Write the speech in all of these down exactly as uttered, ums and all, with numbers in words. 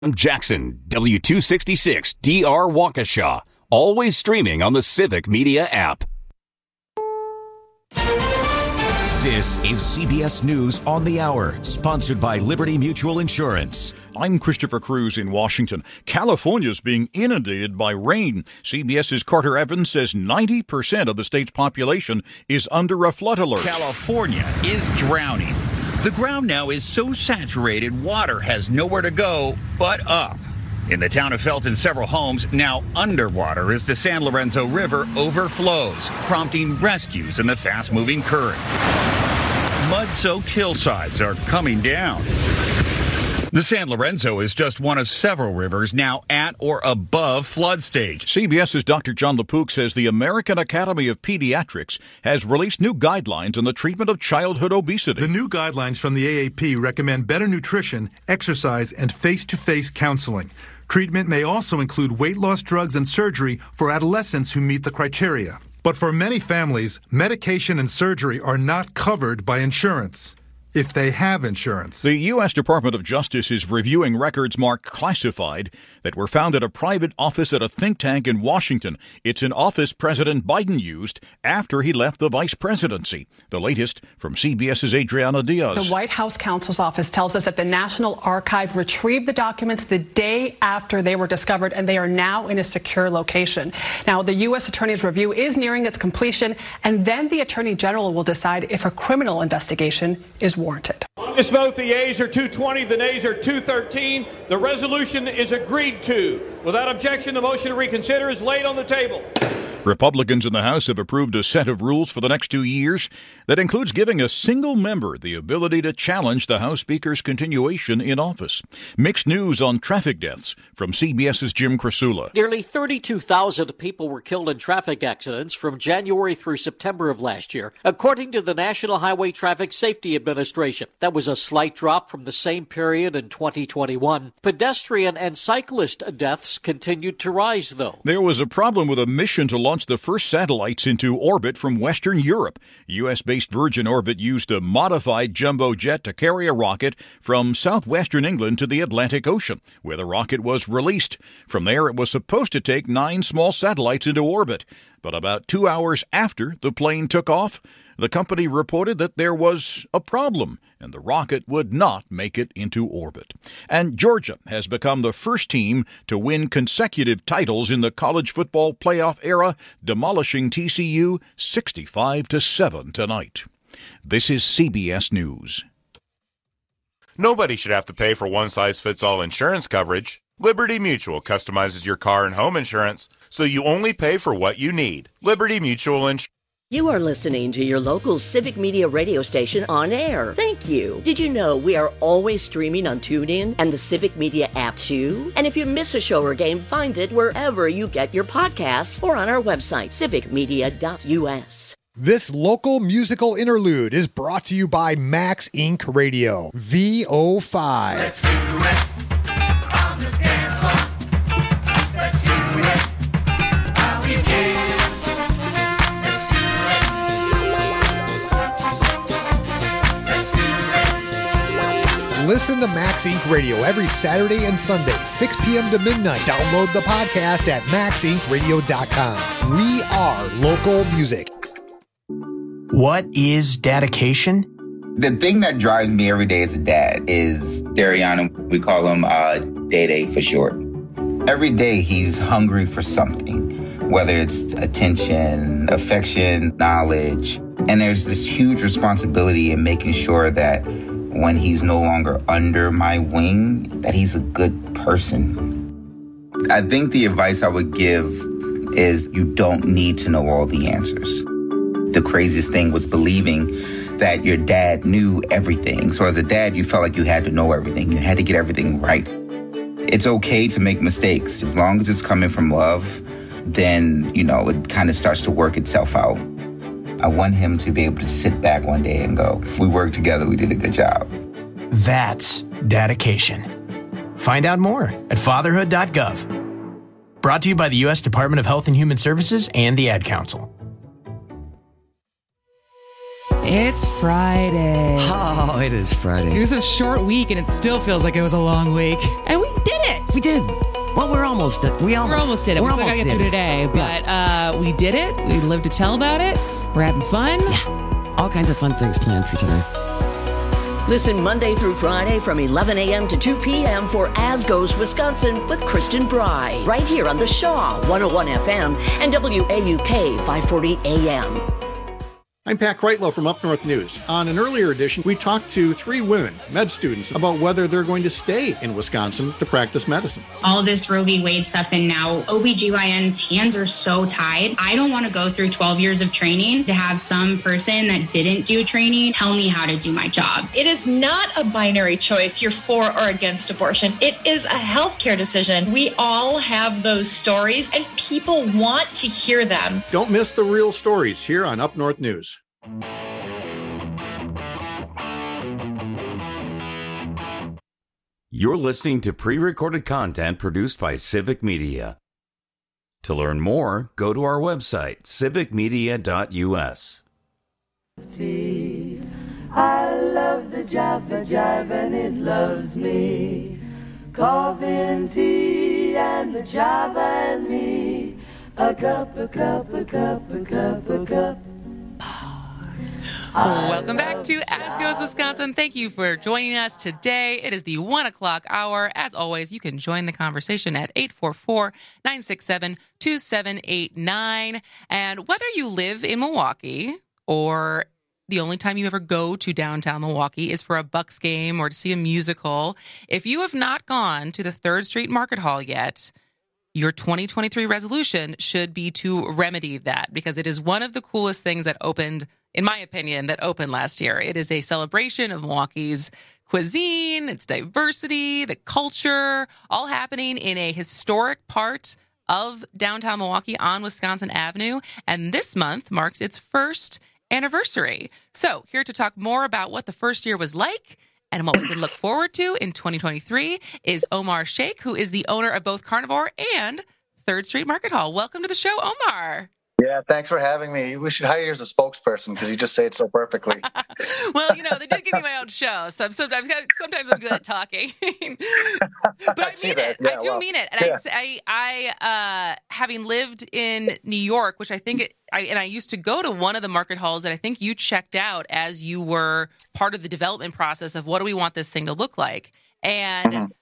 I'm Jackson, W two sixty-six D R Waukesha. Always streaming on the Civic Media app. This is C B S News on the Hour, sponsored by Liberty Mutual Insurance. I'm Christopher Cruz in Washington. California's being inundated by rain. CBS's Carter Evans says ninety percent of the state's population is under a flood alert. California is drowning. The ground now is so saturated, water has nowhere to go but up. In the town of Felton, several homes now underwater as the San Lorenzo River overflows, prompting rescues in the fast-moving current. Mud-soaked hillsides are coming down. The San Lorenzo is just one of several rivers now at or above flood stage. CBS's Doctor John LaPook says the American Academy of Pediatrics has released new guidelines on the treatment of childhood obesity. The new guidelines from the A A P recommend better nutrition, exercise, and face-to-face counseling. Treatment may also include weight loss drugs and surgery for adolescents who meet the criteria. But for many families, medication and surgery are not covered by insurance, if they have insurance. The U S Department of Justice is reviewing records marked classified that were found at a private office at a think tank in Washington. It's an office President Biden used after he left the vice presidency. The latest from CBS's Adriana Diaz. The White House counsel's office tells us that the National Archive retrieved the documents the day after they were discovered, and they are now in a secure location. Now, the U S Attorney's review is nearing its completion, and then the Attorney General will decide if a criminal investigation is warranted. This vote, the yeas are two twenty, the nays are two thirteen. The resolution is agreed to. Without objection, the motion to reconsider is laid on the table. Republicans in the House have approved a set of rules for the next two years that includes giving a single member the ability to challenge the House Speaker's continuation in office. Mixed news on traffic deaths from CBS's Jim Krasula. Nearly thirty-two thousand people were killed in traffic accidents from January through September of last year, according to the National Highway Traffic Safety Administration. That was a slight drop from the same period in twenty twenty-one. Pedestrian and cyclist deaths continued to rise, though. There was a problem with a mission to launch the first satellites into orbit from Western Europe. U S-based Virgin Orbit used a modified jumbo jet to carry a rocket from southwestern England to the Atlantic Ocean, where the rocket was released. From there, it was supposed to take nine small satellites into orbit. But about two hours after the plane took off, the company reported that there was a problem and the rocket would not make it into orbit. And Georgia has become the first team to win consecutive titles in the college football playoff era, demolishing T C U sixty-five to seven tonight. This is C B S News. Nobody should have to pay for one-size-fits-all insurance coverage. Liberty Mutual customizes your car and home insurance so you only pay for what you need. Liberty Mutual Insurance. You are listening to your local Civic Media radio station on air. Thank you. Did you know we are always streaming on TuneIn and the Civic Media app too? And if you miss a show or game, find it wherever you get your podcasts or on our website, civic media dot U S. This local musical interlude is brought to you by Max Incorporated. Radio, V O five. Let's do it. On the dance floor. Let's do it. How we do. Let's do it. Let's do it. Listen to Max Incorporated. Radio every Saturday and Sunday, six p.m. to midnight. Download the podcast at max inc radio dot com. We are local music. What is dedication? The thing that drives me every day as a dad is Dariana. We call him uh, Day-Day for short. Every day he's hungry for something, whether it's attention, affection, knowledge. And there's this huge responsibility in making sure that when he's no longer under my wing, that he's a good person. I think the advice I would give is you don't need to know all the answers. The craziest thing was believing that your dad knew everything. So as a dad, you felt like you had to know everything. You had to get everything right. It's okay to make mistakes. As long as it's coming from love, then, you know, it kind of starts to work itself out. I want him to be able to sit back one day and go, we worked together, we did a good job. That's dedication. Find out more at fatherhood dot gov. Brought to you by the U S Department of Health and Human Services and the Ad Council. It's Friday. Oh, it is Friday. It was a short week, and it still feels like it was a long week. And we did it. We did. Well, we're almost. We almost. We're almost did it. We're we still almost gotta get did through it. today, but uh, we did it. We lived to tell about it. We're having fun. Yeah. All kinds of fun things planned for today. Listen Monday through Friday from eleven a.m. to two p.m. for As Goes Wisconsin with Kristen Bry, right here on the Shaw one oh one F M and W A U K five forty A M. I'm Pat Kreitlow from Up North News. On an earlier edition, we talked to three women, med students, about whether they're going to stay in Wisconsin to practice medicine. All this Roe v. Wade stuff, and now O B G Y N's hands are so tied. I don't want to go through twelve years of training to have some person that didn't do training tell me how to do my job. It is not a binary choice, you're for or against abortion. It is a healthcare decision. We all have those stories, and people want to hear them. Don't miss the real stories here on Up North News. You're listening to pre-recorded content produced by Civic Media. To learn more, go to our website, civic media dot u s. I love the Java Jive and it loves me. Coffee and tea and the Java and me. A cup, a cup, a cup, a cup, a cup. Welcome back to As Goes Wisconsin. Thank you for joining us today. It is the one o'clock hour. As always, you can join the conversation at eight four four, nine six seven, two seven eight nine. And whether you live in Milwaukee or the only time you ever go to downtown Milwaukee is for a Bucks game or to see a musical, if you have not gone to the third Street Market Hall yet, your twenty twenty-three resolution should be to remedy that, because it is one of the coolest things that opened, in my opinion, that opened last year. It is a celebration of Milwaukee's cuisine, its diversity, the culture, all happening in a historic part of downtown Milwaukee on Wisconsin Avenue. And this month marks its first anniversary. So here to talk more about what the first year was like and what we can look forward to in twenty twenty-three is Omar Sheikh, who is the owner of both Carnivore and third Street Market Hall. Welcome to the show, Omar. Yeah, thanks for having me. We should hire you as a spokesperson because you just say it so perfectly. Well, you know, they did give me my own show, so I'm sometimes sometimes I'm good at talking. But I mean it. Yeah, I do well, mean it. And yeah. I, I, I uh, having lived in New York, which I think, it, I and I used to go to one of the market halls that I think you checked out as you were part of the development process of what do we want this thing to look like. And mm-hmm.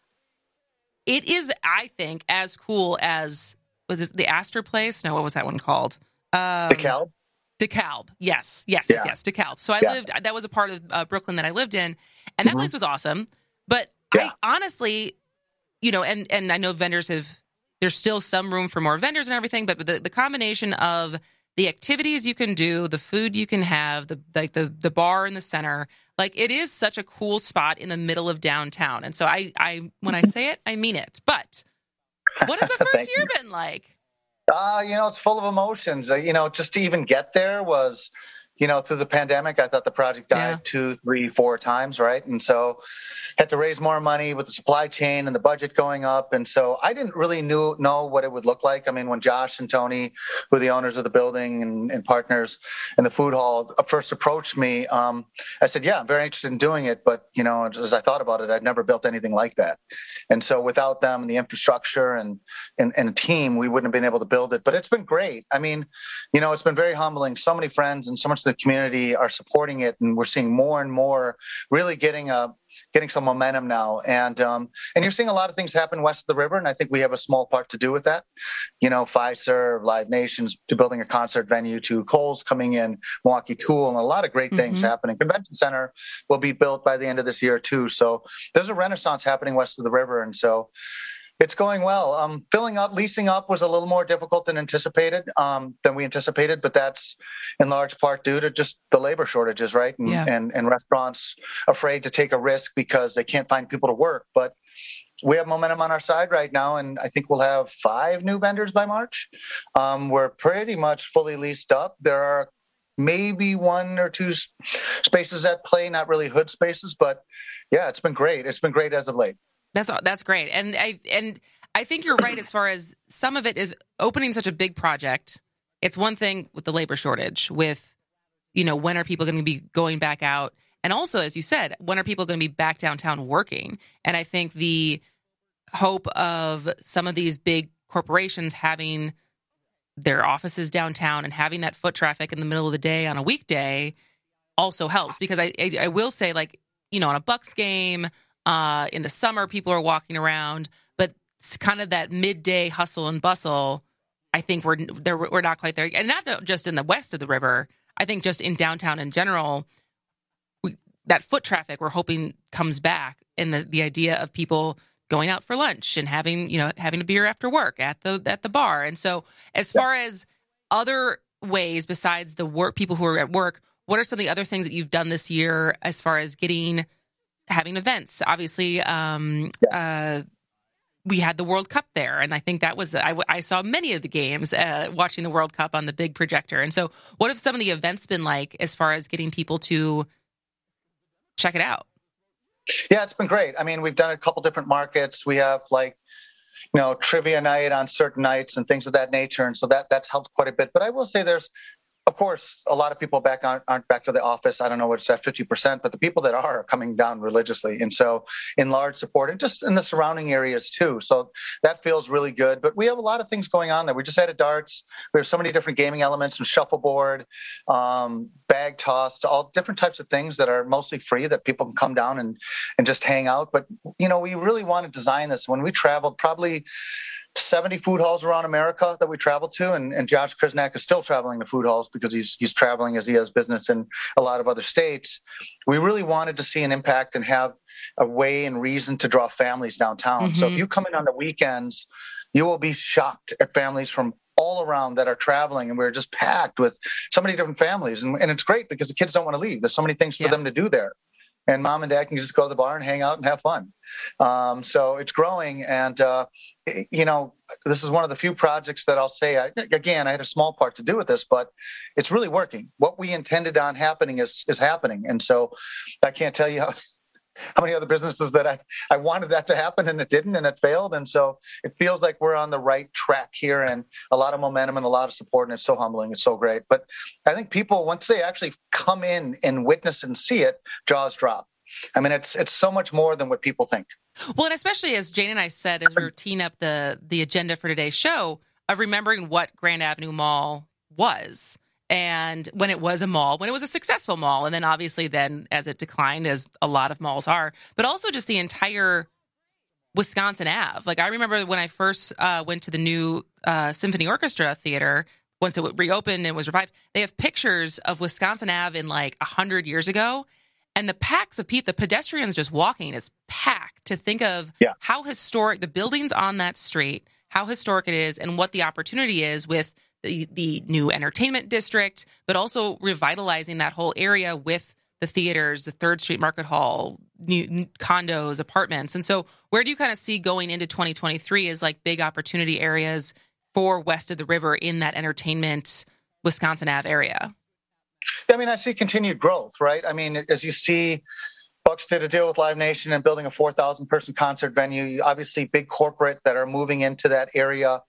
it is, I think, as cool as was it the Astor Place? No, what was that one called? Um, DeKalb? DeKalb. Yes, yes, Yeah. yes, yes, DeKalb. So I Yeah. lived, that was a part of uh, Brooklyn that I lived in, and that Mhm. place was awesome. But Yeah. I honestly, you know, and, and I know vendors have, there's still some room for more vendors and everything, but the, the combination of the activities you can do, the food you can have, the like the, the bar in the center, like it is such a cool spot in the middle of downtown. And so I, I when I say it, I mean it. But what has the first Thank year you. been like? Uh, you know, it's full of emotions. Uh, you know, just to even get there was, you know, through the pandemic, I thought the project died Yeah. two, three, four times, right? And so had to raise more money with the supply chain and the budget going up. And so I didn't really knew, know what it would look like. I mean, when Josh and Tony, who are the owners of the building and, and partners in the food hall, first approached me, um, I said, yeah, I'm very interested in doing it. But, you know, as I thought about it, I'd never built anything like that. And so without them and the infrastructure and, and, and a team, we wouldn't have been able to build it. But it's been great. I mean, you know, it's been very humbling. So many friends and so much of the community are supporting it. And we're seeing more and more really getting a, getting some momentum now. And um, and you're seeing a lot of things happen west of the river. And I think we have a small part to do with that. You know, Fiserv, Live Nations, to building a concert venue, to Kohl's coming in, Milwaukee Tool, and a lot of great things Mhm. happening. Convention Center will be built by the end of this year too. So there's a renaissance happening west of the river. And so it's going well. Um, filling up, leasing up was a little more difficult than anticipated, um, than we anticipated, but that's in large part due to just the labor shortages, right? And, Yeah. and, and restaurants afraid to take a risk because they can't find people to work. But we have momentum on our side right now, and I think we'll have five new vendors by March. Um, we're pretty much fully leased up. There are maybe one or two s- spaces at play, not really hood spaces, but yeah, it's been great. It's been great as of late. That's that's great, and I and I think you're right as far as some of it is opening such a big project. It's one thing with the labor shortage, with you know, when are people going to be going back out? And also, as you said, when are people going to be back downtown working? And I think the hope of some of these big corporations having their offices downtown and having that foot traffic in the middle of the day on a weekday also helps. Because I, I, I will say, like, you know, on a Bucks game, uh, in the summer, people are walking around, but it's kind of that midday hustle and bustle. I think we're there, we're not quite there, and not just in the west of the river. I think just in downtown in general, we, that foot traffic we're hoping comes back, and the, the idea of people going out for lunch and having, you know, having a beer after work at the at the bar. And so, as far as other ways besides the work, people who are at work, what are some of the other things that you've done this year as far as getting having events? Obviously, um, uh, we had the World Cup there, and I think that was I, I saw many of the games uh, watching the World Cup on the big projector. And so, what have some of the events been like as far as getting people to check it out? Yeah, it's been great. I mean, we've done a couple different markets. We have like, you know, trivia night on certain nights and things of that nature. And so that that's helped quite a bit. But I will say there's, of course, a lot of people back aren't, aren't back to the office. I don't know what's at fifty percent, but the people that are are coming down religiously. And so in large support and just in the surrounding areas too. So that feels really good. But we have a lot of things going on there. We just had a darts. We have so many different gaming elements from shuffleboard, um, bag toss, to all different types of things that are mostly free that people can come down and, and just hang out. But, you know, we really want to design this. When we traveled, probably seventy food halls around America that we traveled to, and, and Josh Krisnak is still traveling to food halls because he's he's traveling as he has business in a lot of other states. We really wanted to see an impact and have a way and reason to draw families downtown. Mm-hmm. So if you come in on the weekends, you will be shocked at families from all around that are traveling, and we're just packed with so many different families. And, and it's great because the kids don't want to leave. There's so many things for yeah. them to do there. And mom and dad can just go to the bar and hang out and have fun. Um, so it's growing. And, uh, you know, this is one of the few projects that I'll say, I, again, I had a small part to do with this, but it's really working. What we intended on happening is is happening. And so I can't tell you how, how many other businesses that I, I wanted that to happen and it didn't and it failed. And so it feels like we're on the right track here, and a lot of momentum and a lot of support. And it's so humbling. It's so great. But I think people, once they actually come in and witness and see it, jaws drop. I mean, it's it's so much more than what people think. Well, and especially as Jane and I said, as we were teeing up the, the agenda for today's show, of remembering what Grand Avenue Mall was. And when it was a mall, when it was a successful mall, and then obviously then as it declined, as a lot of malls are, but also just the entire Wisconsin Avenue. Like, I remember when I first uh, went to the new uh, Symphony Orchestra Theater, once it reopened and was revived, they have pictures of Wisconsin Avenue in like one hundred years ago. And the packs of people, the pedestrians just walking is packed. To think of yeah. how historic the buildings on that street, how historic it is, and what the opportunity is with the, the new entertainment district, but also revitalizing that whole area with the theaters, the Third Street Market Hall, new, new condos, apartments. And so where do you kind of see going into twenty twenty-three as like big opportunity areas for west of the river in that entertainment Wisconsin Avenue area? I mean, I see continued growth, right? I mean, as you see, Bucks did a deal with Live Nation and building a four thousand person concert venue. You obviously, big corporate that are moving into that area.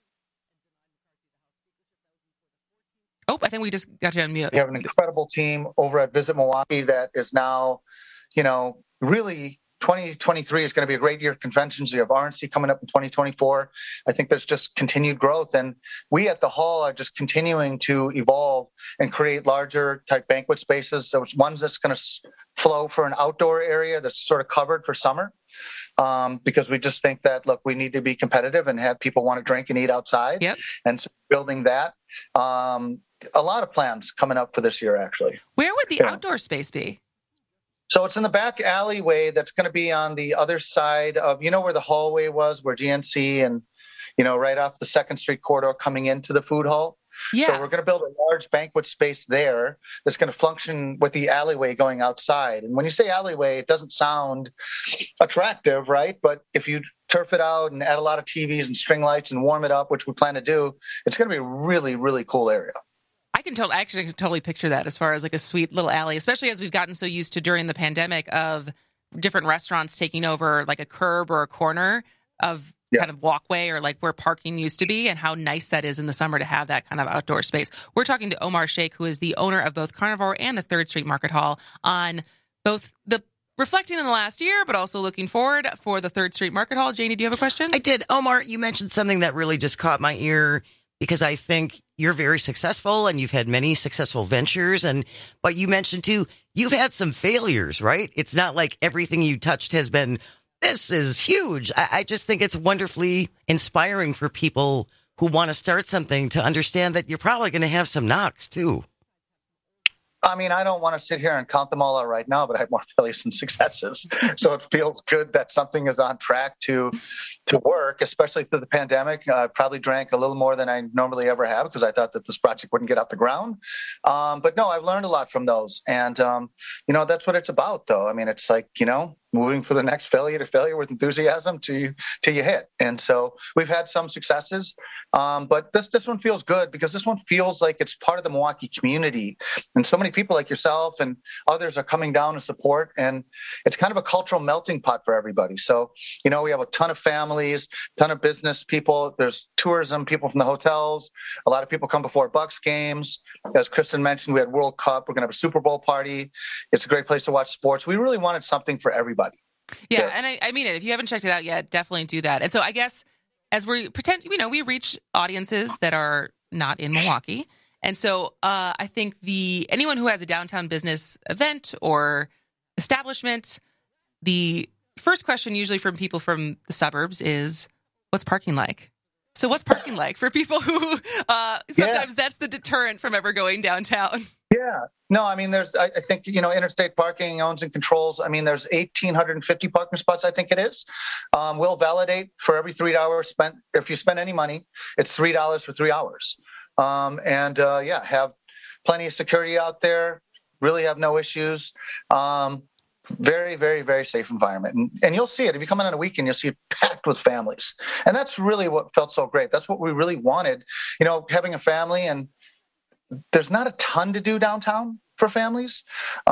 Oh, I think we just got you on mute. We have an incredible team over at Visit Milwaukee that is now, you know, really twenty twenty-three is going to be a great year of conventions. You have R N C coming up in twenty twenty-four. I think there's just continued growth. And we at the Hall are just continuing to evolve and create larger type banquet spaces. So it's ones that's going to flow for an outdoor area that's sort of covered for summer. Um, because we just think that, look, we need to be competitive and have people want to drink and eat outside. Yep. And so building that. Um, a lot of plans coming up for this year, actually. Where would the yeah. outdoor space be? So it's in the back alleyway that's going to be on the other side of, you know, where the hallway was, where G N C and, you know, right off the Second Street corridor coming into the food hall. Yeah. So we're going to build a large banquet space there that's going to function with the alleyway going outside. And when you say alleyway, it doesn't sound attractive, right? But if you turf it out and add a lot of T Vs and string lights and warm it up, which we plan to do, it's going to be a really, really cool area. I can totally, actually I can totally picture that as far as like a sweet little alley, especially as we've gotten so used to during the pandemic of different restaurants taking over like a curb or a corner of yeah. kind of walkway or like where parking used to be, and how nice that is in the summer to have that kind of outdoor space. We're talking to Omar Sheikh, who is the owner of both Carnivore and the Third Street Market Hall, on both the reflecting on the last year, but also looking forward for the Third Street Market Hall. Janie, do you have a question? I did. Omar, you mentioned something that really just caught my ear, because I think you're very successful and you've had many successful ventures. And but you mentioned too, you've had some failures, right? It's not like everything you touched has been, this is huge. I, I just think it's wonderfully inspiring for people who want to start something to understand that you're probably going to have some knocks too. I mean, I don't want to sit here and count them all out right now, but I have more failures than successes. So it feels good that something is on track to to work, especially through the pandemic. I probably drank a little more than I normally ever have because I thought that this project wouldn't get off the ground. Um, but no, I've learned a lot from those. And, um, you know, that's what it's about, though. I mean, it's like, you know, moving for the next failure to failure with enthusiasm till you, till you hit. And so we've had some successes, um, but this this one feels good because this one feels like it's part of the Milwaukee community. And so many people like yourself and others are coming down to support. And it's kind of a cultural melting pot for everybody. So, you know, we have a ton of families, ton of business people. There's tourism, people from the hotels. A lot of people come before Bucks games. As Kristen mentioned, we had World Cup. We're going to have a Super Bowl party. It's a great place to watch sports. We really wanted something for everybody. Yeah, yeah. and I, I mean it. If you haven't checked it out yet, definitely do that. And so I guess as we pretend, you know, we reach audiences that are not in Milwaukee. And so uh, I think the anyone who has a downtown business event or establishment, the first question usually from people from the suburbs is, what's parking like? So what's parking like for people who uh, sometimes yeah. that's the deterrent from ever going downtown? Yeah. No, I mean, there's, I, I think, you know, Interstate Parking owns and controls. I mean, there's one thousand eight hundred fifty parking spots, I think it is. Um, we'll validate for every three hours spent. If you spend any money, it's three dollars for three hours. Um, and uh, yeah, have plenty of security out there, really have no issues. Um, Very, very, very safe environment. And, and you'll see it. If you come in on a weekend, you'll see it packed with families. And that's really what felt so great. That's what we really wanted. You know, having a family, and there's not a ton to do downtown for families.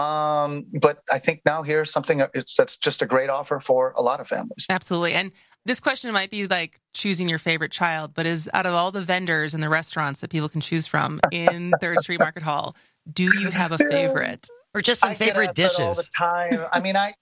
Um, but I think now here's something it's, that's just a great offer for a lot of families. Absolutely. And this question might be like choosing your favorite child, but is out of all the vendors and the restaurants that people can choose from in Third Street Market Hall, do you have a favorite? Or just some I favorite get dishes all the time. I mean, I,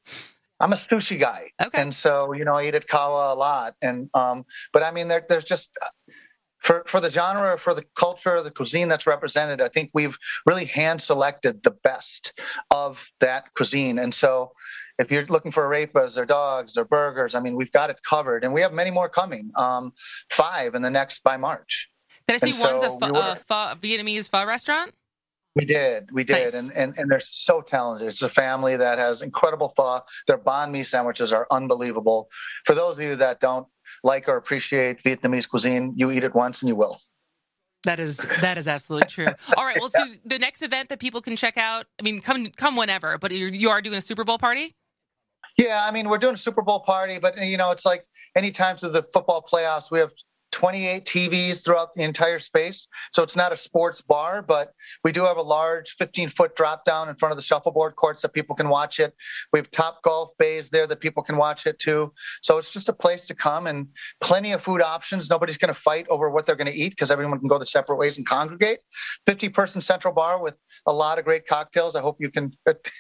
I'm a sushi guy. Okay. And so, you know, I eat at Kawa a lot. And, um, but I mean, there, there's just, for, for the genre, for the culture, the cuisine that's represented, I think we've really hand selected the best of that cuisine. And so if you're looking for arepas or dogs or burgers, I mean, we've got it covered, and we have many more coming, um, five in the next by March. Did I see and one's so a, pho, we a pho, Vietnamese pho restaurant? We did, we did, Nice. and, and and they're so talented. It's a family that has incredible pho. Their banh mi sandwiches are unbelievable. For those of you that don't like or appreciate Vietnamese cuisine, you eat it once and you will. That is that is absolutely true. All right, well, so the next event that people can check out, I mean, come come whenever, but you're, you are doing a Super Bowl party? Yeah, I mean, we're doing a Super Bowl party, but, you know, it's like any time through the football playoffs, we have twenty-eight T Vs throughout the entire space. So it's not a sports bar, but we do have a large fifteen-foot drop down in front of the shuffleboard courts that people can watch it. We have top golf bays there that people can watch it too. So it's just a place to come, and plenty of food options. Nobody's going to fight over what they're going to eat because everyone can go their separate ways and congregate. fifty-person central bar with a lot of great cocktails. I hope you can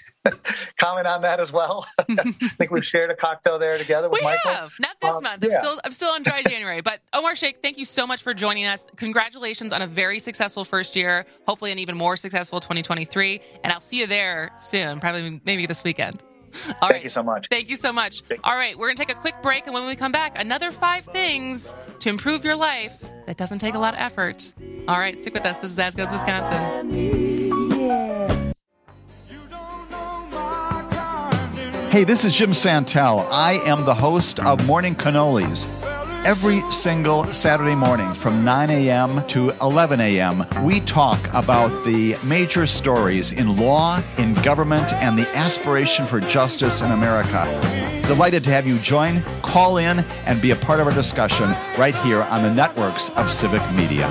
comment on that as well. I think we've shared a cocktail there together with we Michael. We have. Not this um, month. I'm yeah. still I'm still on dry January. But Omar Sheikh, thank you so much for joining us. Congratulations on a very successful first year. Hopefully an even more successful twenty twenty-three. And I'll see you there soon, probably maybe this weekend. All Thank right. you so much. Thank you so much. All right, we're going to take a quick break. And when we come back, another five things to improve your life that doesn't take a lot of effort. All right, stick with us. This is As Goes Wisconsin. Hey, this is Jim Santel. I am the host of Morning Cannolis. Every single Saturday morning from nine a.m. to eleven a.m., we talk about the major stories in law, in government, and the aspiration for justice in America. Delighted to have you join, call in, and be a part of our discussion right here on the networks of Civic Media.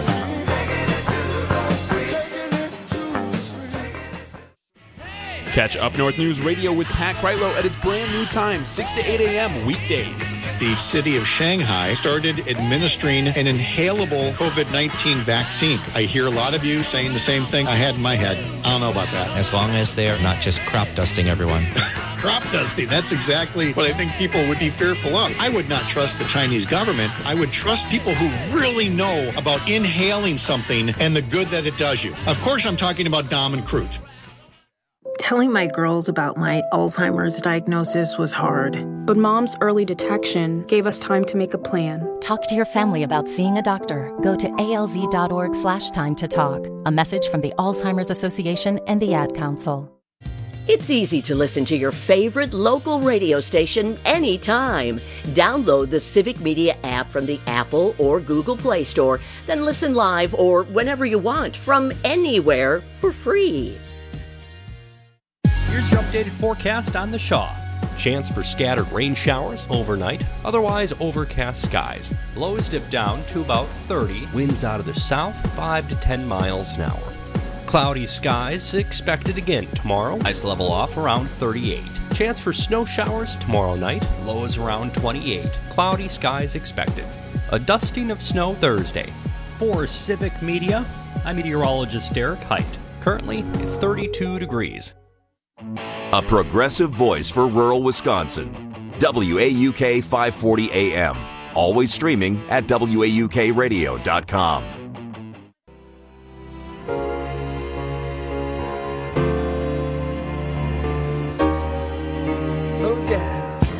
Catch Up North News Radio with Pat Kreitlow at its brand new time, six to eight a.m. weekdays. The city of Shanghai started administering an inhalable COVID nineteen vaccine. I hear a lot of you saying the same thing I had in my head. I don't know about that. As long as they're not just crop dusting everyone. Crop dusting, that's exactly what I think people would be fearful of. I would not trust the Chinese government. I would trust people who really know about inhaling something and the good that it does you. Of course, I'm talking about Dom and Crute. Telling my girls about my Alzheimer's diagnosis was hard. But Mom's early detection gave us time to make a plan. Talk to your family about seeing a doctor. Go to alz.org slash time to talk. A message from the Alzheimer's Association and the Ad Council. It's easy to listen to your favorite local radio station anytime. Download the Civic Media app from the Apple or Google Play Store, then listen live or whenever you want from anywhere for free. Here's your updated forecast on the Shaw. Chance for scattered rain showers overnight, otherwise overcast skies. Lows dip down to about thirty, winds out of the south, five to ten miles an hour. Cloudy skies expected again tomorrow, highs level off around thirty-eight. Chance for snow showers tomorrow night, lows around twenty-eight. Cloudy skies expected. A dusting of snow Thursday. For Civic Media, I'm meteorologist Derek Height. Currently, it's thirty-two degrees. A progressive voice for rural Wisconsin. W A U K five forty A M. Always streaming at W A U K radio dot com. Oh, yeah.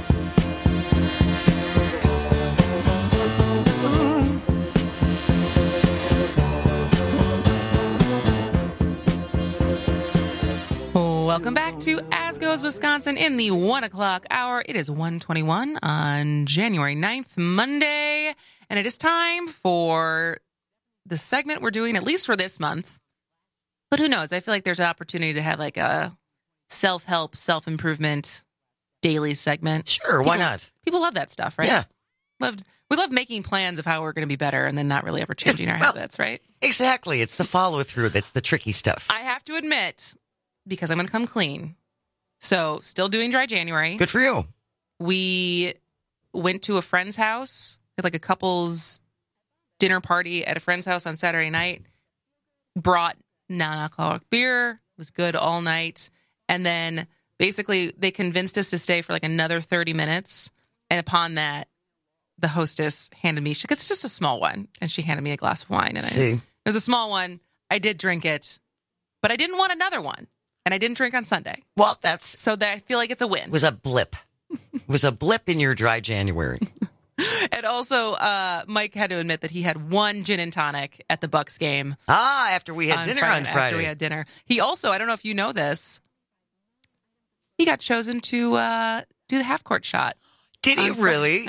Welcome back to As Goes Wisconsin in the one o'clock hour. It is one twenty-one on January ninth, Monday, and it is time for the segment we're doing, at least for this month. But who knows? I feel like there's an opportunity to have like a self-help, self-improvement daily segment. Sure, people, why not? People love that stuff, right? Yeah. Loved, we love making plans of how we're going to be better and then not really ever changing our well, habits, right? Exactly. It's the follow-through that's the tricky stuff. I have to admit, because I'm going to come clean. So, still doing dry January. Good for you. We went to a friend's house, had like a couple's dinner party at a friend's house on Saturday night. Brought non-alcoholic beer. It was good all night. And then basically they convinced us to stay for like another thirty minutes. And upon that, the hostess handed me, she, it's just a small one. And she handed me a glass of wine. And I, See. it was a small one. I did drink it, but I didn't want another one. And I didn't drink on Sunday. Well, that's... So that I feel like it's a win. It was a blip. It was a blip in your dry January. And also, uh, Mike had to admit that he had one gin and tonic at the Bucks game. Ah, after we had on dinner Friday, on Friday. After we had dinner. He also, I don't know if you know this, he got chosen to uh, do the half-court shot. Did he really?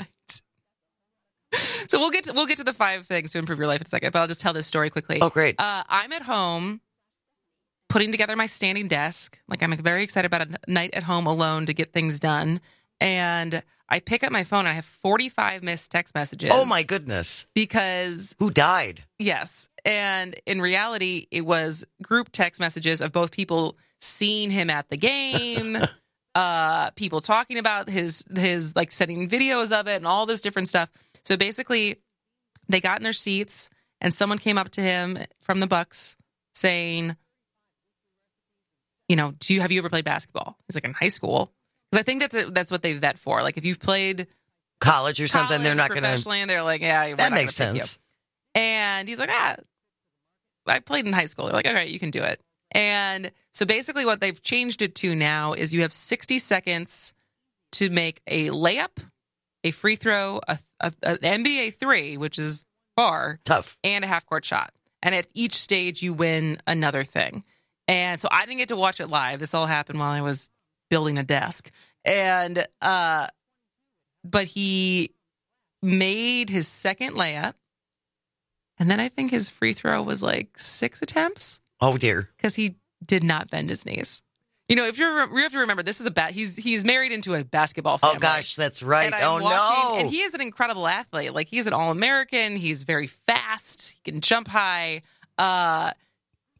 So we'll get to, we'll get to the five things to improve your life in a second, but I'll just tell this story quickly. Oh, great. Uh, I'm at home putting together my standing desk. Like, I'm very excited about a night at home alone to get things done. And I pick up my phone and I have forty-five missed text messages. Oh, my goodness. Because... Who died? Yes. And in reality, it was group text messages of both people seeing him at the game, uh, people talking about his, his like, sending videos of it and all this different stuff. So basically, they got in their seats and someone came up to him from the Bucks saying... You know, do you have you ever played basketball? He's like, in high school. Because I think that's a, that's what they vet for. Like, if you've played college or something, college, they're not going to. Professionally, and they're like, yeah, that makes sense. And he's like, ah, I played in high school. They're like, all right, you can do it. And so basically, what they've changed it to now is you have sixty seconds to make a layup, a free throw, a, a, a N B A three, which is far tough, and a half court shot. And at each stage, you win another thing. And so I didn't get to watch it live. This all happened while I was building a desk. And, uh, but he made his second layup. And then I think his free throw was like six attempts. Oh, dear. Because he did not bend his knees. You know, if you're, you have to remember, this is a bat. He's he's married into a basketball family. Oh, gosh, that's right. And oh, watching, no. And he is an incredible athlete. Like, he's an All-American. He's very fast. He can jump high. Uh,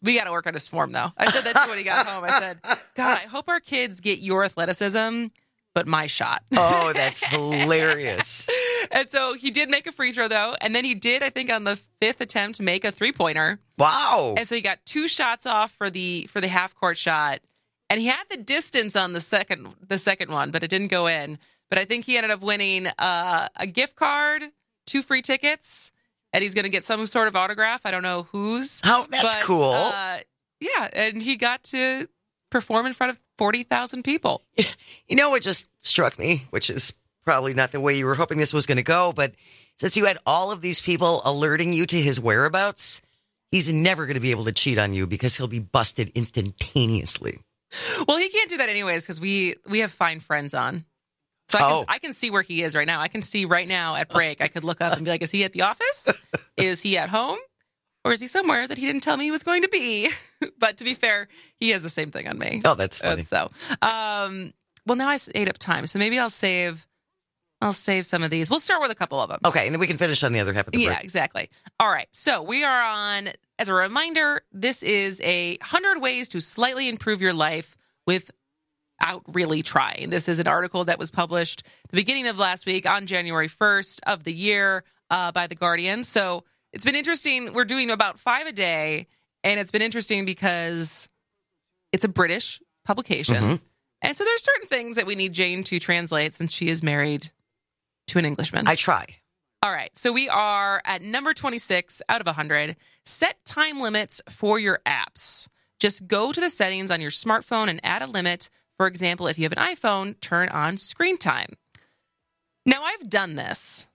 We got to work on his form, though. I said that to him when he got home. I said, God, I hope our kids get your athleticism, but my shot. Oh, that's hilarious. And so he did make a free throw, though. And then he did, I think, on the fifth attempt, make a three-pointer. Wow. And so he got two shots off for the for the half-court shot. And he had the distance on the second the second one, but it didn't go in. But I think he ended up winning uh, a gift card, two free tickets, and he's going to get some sort of autograph. I don't know whose. Oh, that's but, cool. Uh, yeah, and he got to perform in front of forty thousand people. You know what just struck me, which is probably not the way you were hoping this was going to go, but since you had all of these people alerting you to his whereabouts, he's never going to be able to cheat on you because he'll be busted instantaneously. Well, he can't do that anyways because we, we have Find Friends on. So I can, oh. I can see where he is right now. I can see right now at break. I could look up and be like, is he at the office? Is he at home? Or is he somewhere that he didn't tell me he was going to be? But to be fair, he has the same thing on me. Oh, that's funny. Uh, so, um, well, now I ate up time. So maybe I'll save, I'll save some of these. We'll start with a couple of them. Okay, and then we can finish on the other half of the break. Yeah, exactly. All right. So we are on, as a reminder, this is a one hundred ways to slightly improve your life without really trying. This is an article that was published the beginning of last week on January first of the year uh, by The Guardian. So it's been interesting. We're doing about five a day, and it's been interesting because it's a British publication. Mm-hmm. And so there's certain things that we need Jane to translate since she is married to an Englishman. I try. All right. So we are at number twenty-six out of one hundred. Set time limits for your apps. Just go to the settings on your smartphone and add a limit. For example, if you have an iPhone, turn on screen time. Now, I've done this.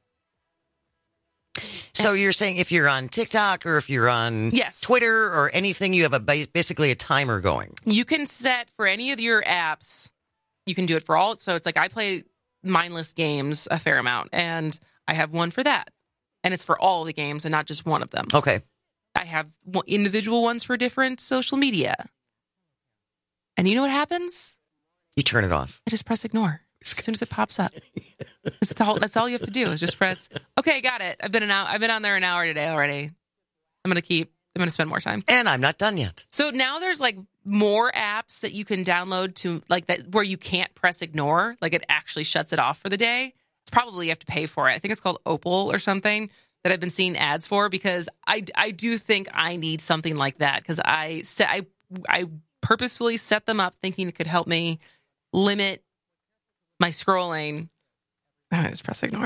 So you're saying if you're on TikTok or if you're on yes. Twitter or anything, you have a basically a timer going. You can set for any of your apps. You can do it for all. So it's like I play mindless games a fair amount, and I have one for that. And it's for all the games and not just one of them. Okay. I have individual ones for different social media. And you know what happens? You turn it off. I just press ignore as soon as it pops up. That's all, that's all you have to do is just press, okay, got it. I've been an hour, I've been on there an hour today already. I'm going to keep, I'm going to spend more time. And I'm not done yet. So now there's like more apps that you can download to like that where you can't press ignore. Like it actually shuts it off for the day. It's probably you have to pay for it. I think it's called Opal or something that I've been seeing ads for because I, I do think I need something like that because I set, I, I purposefully set them up thinking it could help me limit my scrolling. I just press ignore.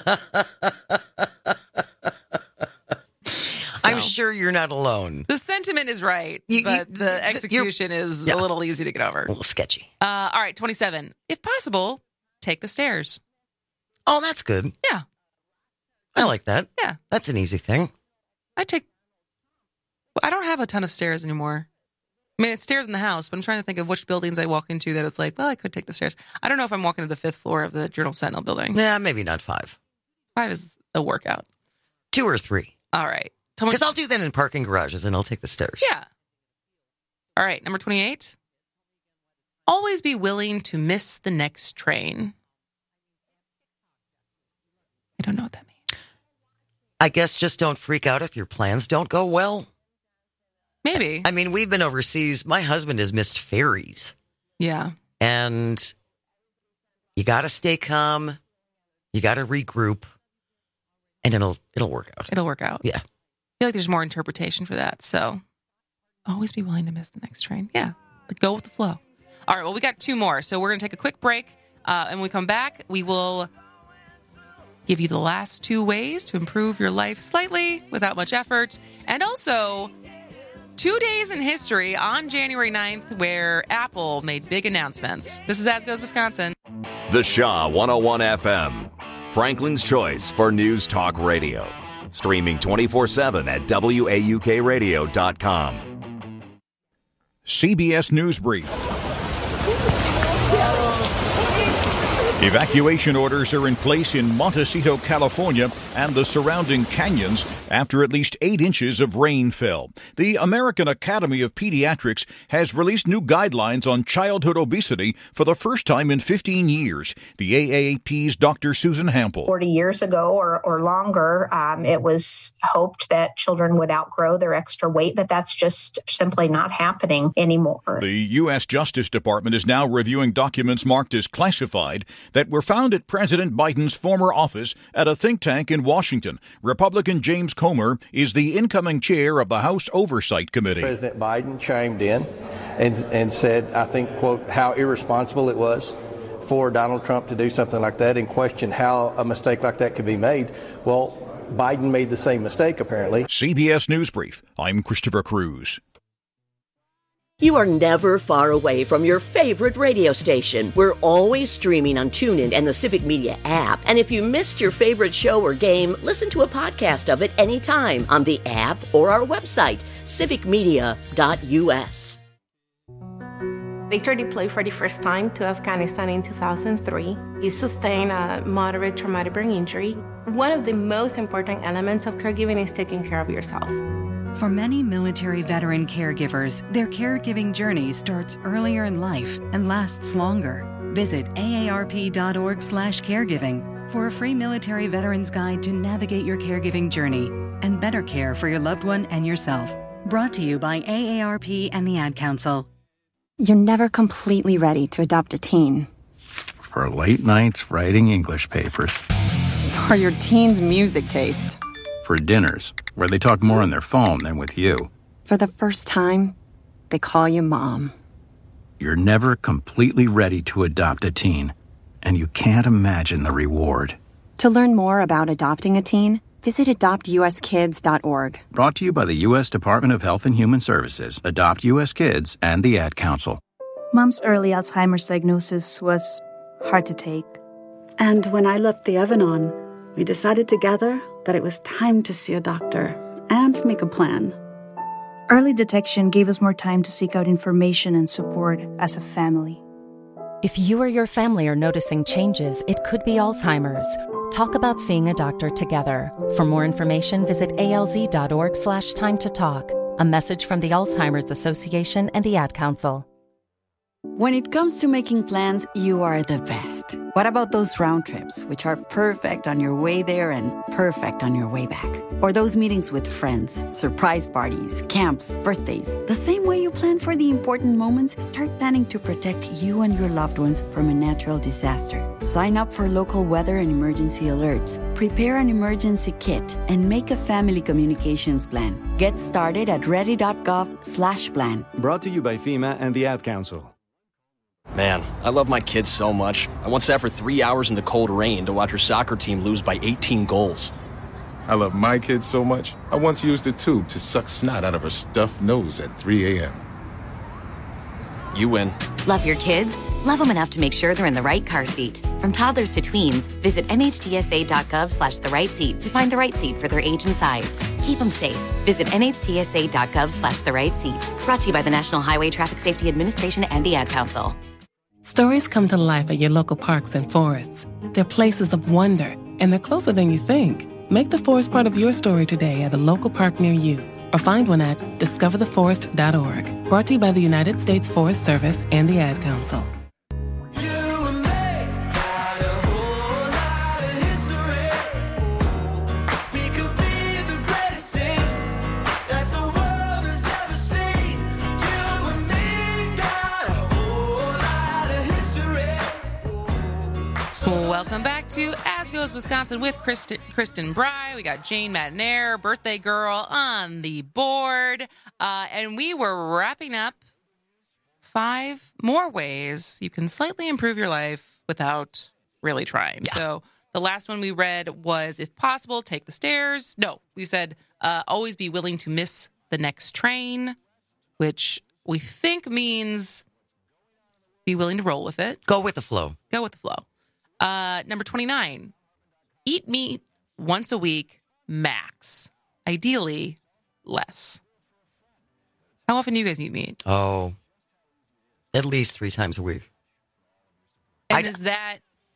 I'm sure you're not alone. The sentiment is right, you, but you, the execution is yeah. a little easy to get over. A little sketchy. Uh, all right, twenty-seven. If possible, take the stairs. Oh, that's good. Yeah. I like that. Yeah. That's an easy thing. I take... I don't have a ton of stairs anymore. I mean, it's stairs in the house, but I'm trying to think of which buildings I walk into that it's like, well, I could take the stairs. I don't know if I'm walking to the fifth floor of the Journal-Sentinel building. Yeah, maybe not five. Five is a workout. Two or three. All right. Because I'll do that in parking garages and I'll take the stairs. Yeah. All right. Number twenty-eight. Always be willing to miss the next train. I don't know what that means. I guess just don't freak out if your plans don't go well. Maybe. I mean, we've been overseas. My husband has missed ferries. Yeah. And you got to stay calm. You got to regroup. And it'll it'll work out. It'll work out. Yeah. I feel like there's more interpretation for that. So always be willing to miss the next train. Yeah. But go with the flow. All right. Well, we got two more. So we're going to take a quick break. Uh, and when we come back, we will give you the last two ways to improve your life slightly without much effort. And also two days in history on January ninth where Apple made big announcements. This is As Goes Wisconsin. The Shaw one oh one F M. Franklin's choice for News Talk Radio. Streaming twenty-four seven at W A U K radio dot com. C B S News Brief. Evacuation orders are in place in Montecito, California, and the surrounding canyons after at least eight inches of rain fell. The American Academy of Pediatrics has released new guidelines on childhood obesity for the first time in fifteen years. The A A P's Doctor Susan Hampel. forty years ago or, or longer, um, it was hoped that children would outgrow their extra weight, but that's just simply not happening anymore. The U S Justice Department is now reviewing documents marked as classified that were found at President Biden's former office at a think tank in Washington. Republican James Comer is the incoming chair of the House Oversight Committee. President Biden chimed in and, and said, I think, quote, how irresponsible it was for Donald Trump to do something like that and question how a mistake like that could be made. Well, Biden made the same mistake, apparently. C B S News Brief. I'm Christopher Cruz. You are never far away from your favorite radio station. We're always streaming on TuneIn and the Civic Media app. And if you missed your favorite show or game, listen to a podcast of it anytime on the app or our website, civic media dot u s. Victor deployed for the first time to Afghanistan in two thousand three. He sustained a moderate traumatic brain injury. One of the most important elements of caregiving is taking care of yourself. For many military veteran caregivers, their caregiving journey starts earlier in life and lasts longer. Visit A A R P dot org slash caregiving for a free military veterans guide to navigate your caregiving journey and better care for your loved one and yourself. Brought to you by A A R P and the Ad Council. You're never completely ready to adopt a teen. For late nights writing English papers. For your teen's music taste. For dinners, where they talk more on their phone than with you. For the first time, they call you mom. You're never completely ready to adopt a teen, and you can't imagine the reward. To learn more about adopting a teen, visit adopt u s kids dot org. Brought to you by the U S Department of Health and Human Services, Adopt U S Kids, and the Ad Council. Mom's early Alzheimer's diagnosis was hard to take. And when I left the Evan-On, we decided together that it was time to see a doctor and make a plan. Early detection gave us more time to seek out information and support as a family. If you or your family are noticing changes, it could be Alzheimer's. Talk about seeing a doctor together. For more information, visit A L Z dot org slash time to talk. A message from the Alzheimer's Association and the Ad Council. When it comes to making plans, you are the best. What about those round trips, which are perfect on your way there and perfect on your way back? Or those meetings with friends, surprise parties, camps, birthdays. The same way you plan for the important moments, start planning to protect you and your loved ones from a natural disaster. Sign up for local weather and emergency alerts. Prepare an emergency kit and make a family communications plan. Get started at ready dot gov slash plan. Brought to you by FEMA and the Ad Council. Man, I love my kids so much. I once sat for three hours in the cold rain to watch her soccer team lose by eighteen goals. I love my kids so much, I once used a tube to suck snot out of her stuffed nose at three a.m. You win. Love your kids? Love them enough to make sure they're in the right car seat. From toddlers to tweens, visit N H T S A dot gov slash the right seat to find the right seat for their age and size. Keep them safe. Visit N H T S A dot gov slash the right seat. Brought to you by the National Highway Traffic Safety Administration and the Ad Council. Stories come to life at your local parks and forests. They're places of wonder, and they're closer than you think. Make the forest part of your story today at a local park near you, or find one at discover the forest dot org. Brought to you by the United States Forest Service and the Ad Council. Welcome back to As Goes Wisconsin with Kristen, Kristen Bry. We got Jane Matnair, birthday girl, on the board. Uh, and we were wrapping up five more ways you can slightly improve your life without really trying. Yeah. So the last one we read was, if possible, take the stairs. No, we said uh, always be willing to miss the next train, which we think means be willing to roll with it. Go with the flow. Go with the flow. Uh, number twenty-nine, eat meat once a week, max. Ideally, less. How often do you guys eat meat? Oh, at least three times a week. And I, is that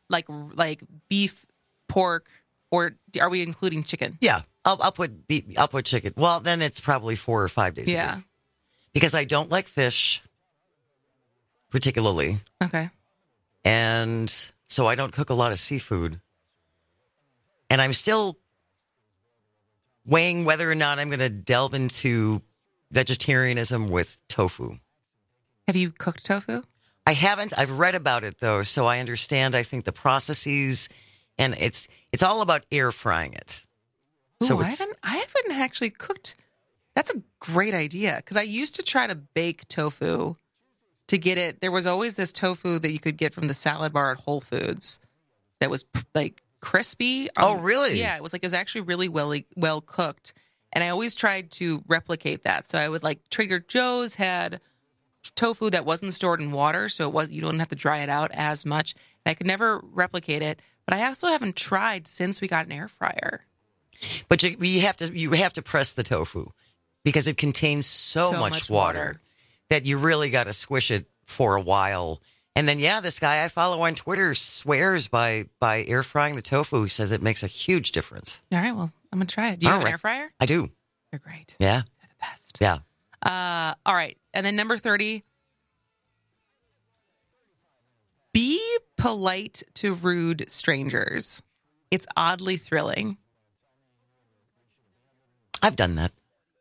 like like beef, pork, or are we including chicken? Yeah, I'll, I'll put beef, I'll put chicken. Well, then it's probably four or five days Yeah. a week. Because I don't like fish, particularly. Okay. And so I don't cook a lot of seafood. And I'm still weighing whether or not I'm going to delve into vegetarianism with tofu. Have you cooked tofu? I haven't. I've read about it, though, so I understand, I think, the processes. And it's it's all about air frying it. Ooh, So I it's, haven't I haven't actually cooked. That's a great idea because I used to try to bake tofu to get it. There was always this tofu that you could get from the salad bar at Whole Foods that was like crispy. Oh, really? Yeah, it was like it was actually really well well cooked, and I always tried to replicate that. So I would like Trader Joe's had tofu that wasn't stored in water, so it was you don't have to dry it out as much. And I could never replicate it, but I also haven't tried since we got an air fryer. But you, you have to you have to press the tofu because it contains so, So much, much water, water. that you really got to squish it for a while. And then, yeah, this guy I follow on Twitter swears by by air frying the tofu. He says it makes a huge difference. All right, well, I'm gonna try it. Do you All have right. an air fryer? I do. You're great. Yeah. You're the best. Yeah. Uh, all right. And then number thirty, be polite to rude strangers. It's oddly thrilling. I've done that.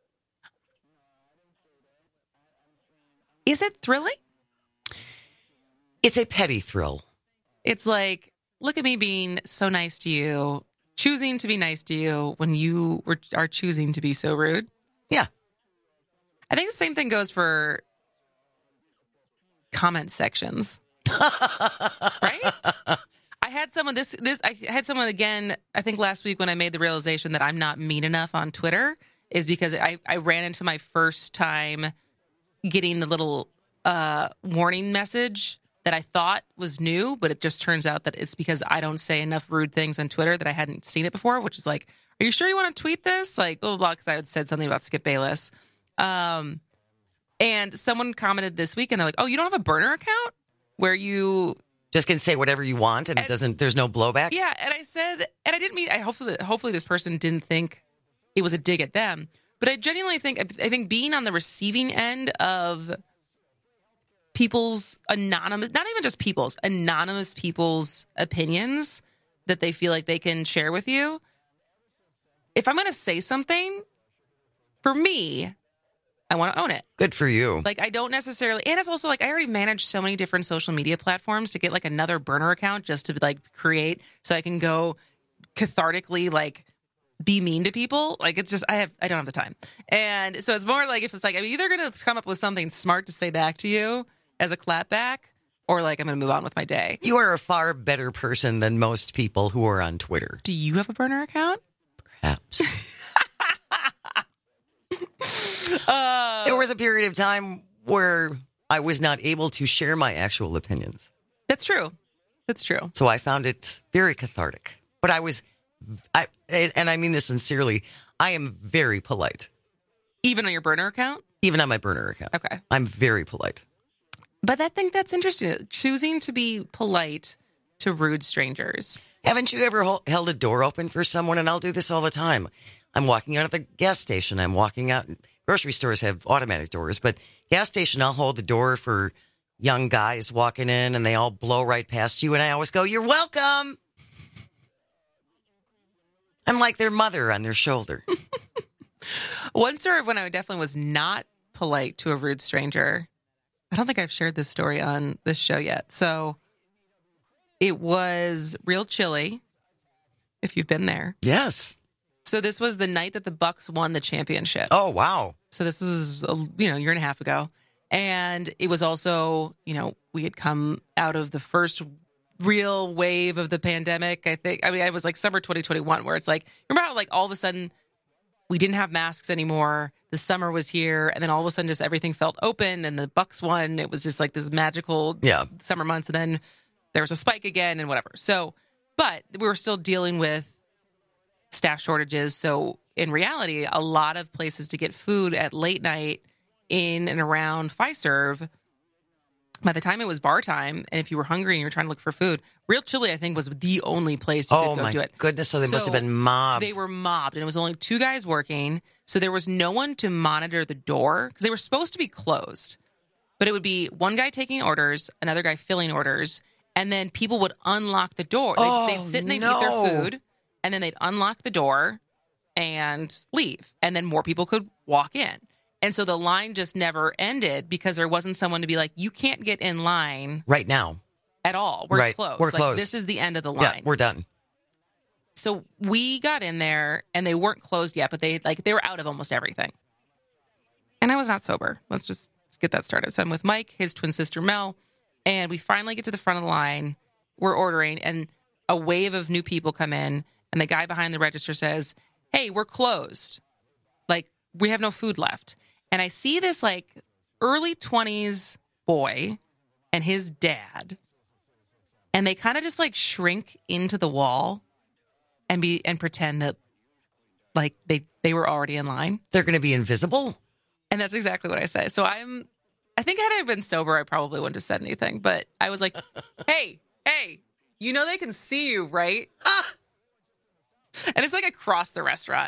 Is it thrilling? It's a petty thrill. It's like, look at me being so nice to you, choosing to be nice to you when you were, are choosing to be so rude. Yeah. I think the same thing goes for comment sections. Right? I had someone this this I had someone again, I think last week when I made the realization that I'm not mean enough on Twitter is because I, I ran into my first time getting the little uh, warning message that I thought was new, but it just turns out that it's because I don't say enough rude things on Twitter that I hadn't seen it before, which is like, are you sure you want to tweet this? Like, blah, blah, blah, because I had said something about Skip Bayless. Um, and someone commented this week and they're like, oh, you don't have a burner account where you just can say whatever you want and, and it doesn't, there's no blowback? Yeah. And I said, and I didn't mean, I hopefully, hopefully this person didn't think it was a dig at them, but I genuinely think, I think being on the receiving end of people's anonymous, not even just people's, anonymous people's opinions that they feel like they can share with you. If I'm going to say something, for me, I want to own it. Good for you. Like, I don't necessarily, and it's also like, I already manage so many different social media platforms to get like another burner account just to like create so I can go cathartically like be mean to people. Like, it's just, I have, I don't have the time. And so it's more like, if it's like, I'm either going to come up with something smart to say back to you as a clapback, or like, I'm going to move on with my day. You are a far better person than most people who are on Twitter. Do you have a burner account? Perhaps. uh, there was a period of time where I was not able to share my actual opinions. That's true. That's true. So I found it very cathartic. But I was, I and I mean this sincerely, I am very polite. Even on your burner account? Even on my burner account. Okay. I'm very polite. But I think that's interesting. Choosing to be polite to rude strangers. Haven't you ever hol- held a door open for someone? And I'll do this all the time. I'm walking out of the gas station. I'm walking out. Grocery stores have automatic doors, but gas station, I'll hold the door for young guys walking in and they all blow right past you. And I always go, you're welcome. I'm like their mother on their shoulder. One story of when I definitely was not polite to a rude stranger. I don't think I've shared this story on this show yet. So it was real chilly, if you've been there. Yes. So this was the night that the Bucks won the championship. Oh, wow. So this was, a, you know, a year and a half ago. And it was also, you know, we had come out of the first real wave of the pandemic. I think, I mean, it was like summer twenty twenty-one, where it's like, remember how like all of a sudden we didn't have masks anymore. The summer was here. And then all of a sudden just everything felt open and the Bucks won. It was just like this magical yeah. summer months. And then there was a spike again and whatever. So, but we were still dealing with staff shortages. So in reality, a lot of places to get food at late night in and around Fiserv by the time it was bar time, and if you were hungry and you were trying to look for food, Real Chili, I think, was the only place you oh could go my do it. goodness, so they must have been mobbed. They were mobbed, and it was only two guys working, so there was no one to monitor the door, because they were supposed to be closed. But it would be one guy taking orders, another guy filling orders, and then people would unlock the door. They'd, Oh, they'd sit and they'd no. eat their food, and then they'd unlock the door and leave, and then more people could walk in. And so the line just never ended because there wasn't someone to be like, you can't get in line right now at all. We're Right. closed. We're Like, closed. this is the end of the Yeah, line. we're done. So we got in there, and they weren't closed yet, but they like they were out of almost everything. And I was not sober. Let's just let's get that started. So I'm with Mike, his twin sister Mel, and we finally get to the front of the line. We're ordering, and a wave of new people come in, and the guy behind the register says, "Hey, we're closed. Like, we have no food left." And I see this like early twenties boy and his dad, and they kind of just like shrink into the wall and be and pretend that like they they were already in line. They're going to be invisible. And that's exactly what I say. So I'm, I think had I been sober, I probably wouldn't have said anything. But I was like, hey, hey, you know they can see you, right? And it's like across the restaurant.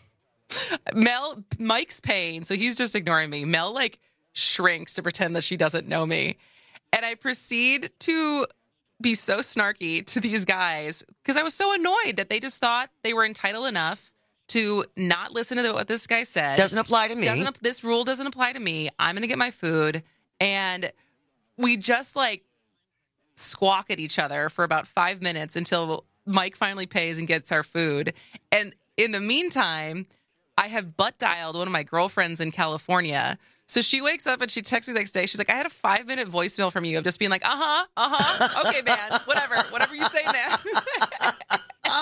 Mel, Mike's paying, so he's just ignoring me. Mel like shrinks to pretend that she doesn't know me. And I proceed to be so snarky to these guys because I was so annoyed that they just thought they were entitled enough to not listen to what this guy said. Doesn't apply to me. Doesn't, this rule doesn't apply to me. I'm going to get my food. And we just like squawk at each other for about five minutes until Mike finally pays and gets our food. And in the meantime, I have butt dialed one of my girlfriends in California. So she wakes up and she texts me the next day. She's like, I had a five minute voicemail from you of just being like, uh-huh, uh-huh. Okay, man, whatever, whatever you say, man.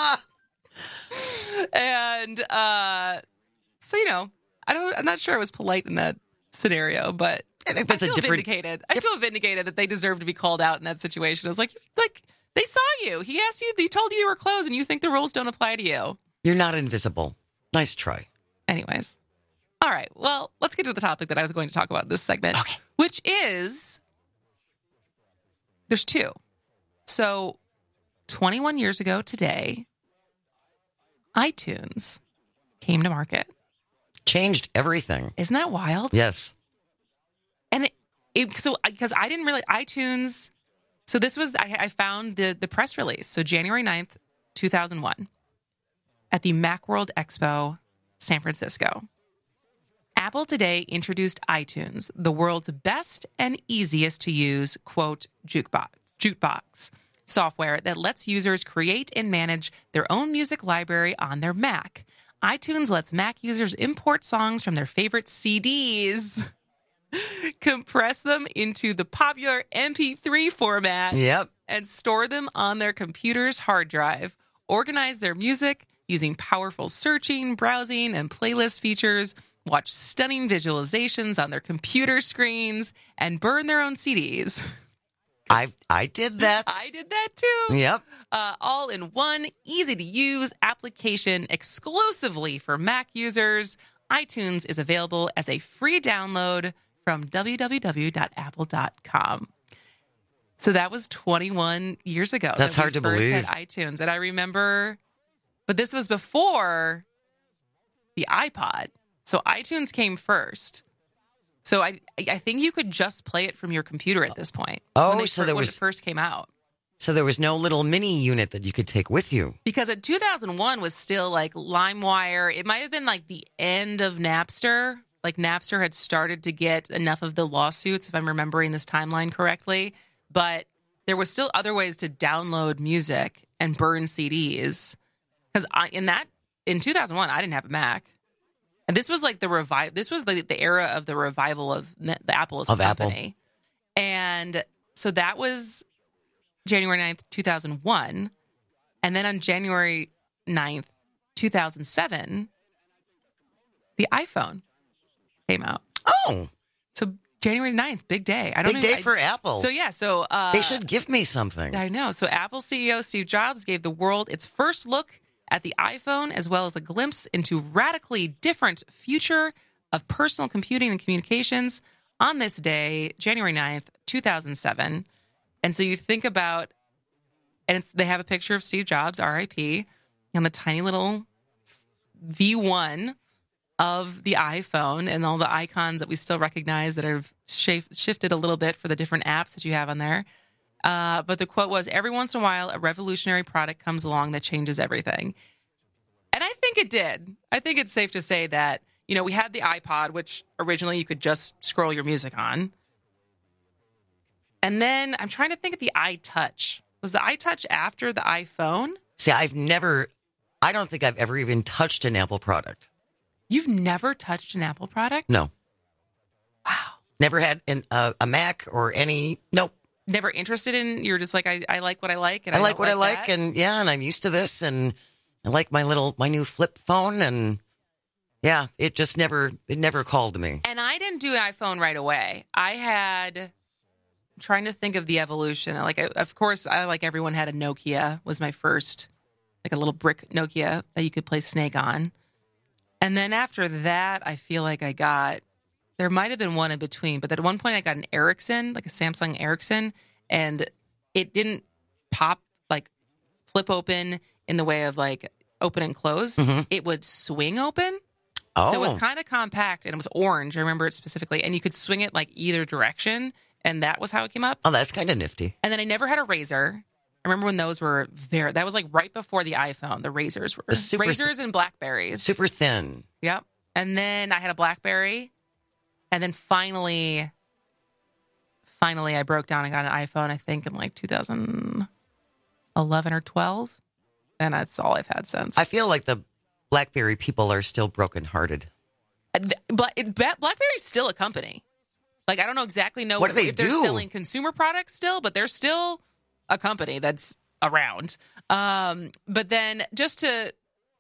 And uh, so, you know, I don't, I'm not sure I was polite in that scenario, but I think that's I feel a different. vindicated. I feel vindicated that they deserve to be called out in that situation. I was like, like they saw you. He asked you, he told you you were closed and you think the rules don't apply to you. You're not invisible. Nice try. Anyways. All right. Well, let's get to the topic that I was going to talk about in this segment, okay. which is there's two. So twenty-one years ago today, iTunes came to market. Changed everything. Isn't that wild? Yes. And it, it so because I didn't really iTunes. So this was I, I found the the press release. So January ninth, two thousand one, at the Macworld Expo, San Francisco. Apple today introduced iTunes, the world's best and easiest to use, quote, jukebox, jukebox software that lets users create and manage their own music library on their Mac. iTunes lets Mac users import songs from their favorite C Ds, compress them into the popular M P three format, yep. and store them on their computer's hard drive, organize their music using powerful searching, browsing, and playlist features, watch stunning visualizations on their computer screens, and burn their own C Ds. I I did that. I did that too. Yep. Uh, all in one easy-to-use application exclusively for Mac users. iTunes is available as a free download from w w w dot apple dot com. So that was twenty-one years ago. That's that we hard to first believe. Had iTunes, and I remember, but this was before the iPod. So iTunes came first. So I I think you could just play it from your computer at this point. Oh, when they so fir- there when was it first came out. So there was no little mini unit that you could take with you. Because in two thousand one was still like LimeWire. It might have been like the end of Napster. Like Napster had started to get enough of the lawsuits, if I'm remembering this timeline correctly. But there was still other ways to download music and burn C Ds. Because in that in two thousand one, I didn't have a Mac. And this was like the revive. This was the, the era of the revival of the Apple as a Of Apple. company. And so that was January ninth, two thousand one. And then on January ninth, two thousand seven, the iPhone came out. Oh. So January ninth, big day. I don't Big know, day I- for Apple. So yeah, so uh, They should give me something. I know. So Apple C E O Steve Jobs gave the world its first look at the iPhone, as well as a glimpse into radically different future of personal computing and communications on this day, January ninth, two thousand seven. And so you think about, and it's, they have a picture of Steve Jobs, R I P, on the tiny little V one of the iPhone and all the icons that we still recognize that have shaf- shifted a little bit for the different apps that you have on there. Uh, but the quote was, every once in a while, a revolutionary product comes along that changes everything. And I think it did. I think it's safe to say that, you know, we had the iPod, which originally you could just scroll your music on. And then I'm trying to think of the iTouch. Was the iTouch after the iPhone? See, I've never, I don't think I've ever even touched an Apple product. You've never touched an Apple product? No. Wow. Never had an, uh, a Mac or any, nope. Never interested in, you're just like, I, I like what I like. And I, I like what like I like. that. And yeah, and I'm used to this. And I like my little, my new flip phone. And yeah, it just never, it never called to me. And I didn't do iPhone right away. I had, I'm trying to think of the evolution. Like, of course, I, like everyone had a Nokia, was my first, like a little brick Nokia that you could play Snake on. And then after that, I feel like I got, there might have been one in between, but at one point I got an Ericsson, like a Samsung Ericsson, and it didn't pop, like flip open in the way of like open and close. Mm-hmm. It would swing open. Oh. So it was kind of compact, and it was orange. I remember it specifically. And you could swing it like either direction, and that was how it came up. Oh, that's kind of nifty. And then I never had a Razor. I remember when those were very, that was like right before the iPhone. The Razors were. The super Razors and Blackberries. Super thin. Yep. And then I had a Blackberry. And then finally, finally, I broke down and got an iPhone, I think, in like two thousand eleven or twelve. And that's all I've had since. I feel like the BlackBerry people are still brokenhearted. But BlackBerry's still a company. Like, I don't know exactly know what do they if do? They're selling consumer products still, but they're still a company that's around. Um, but then just to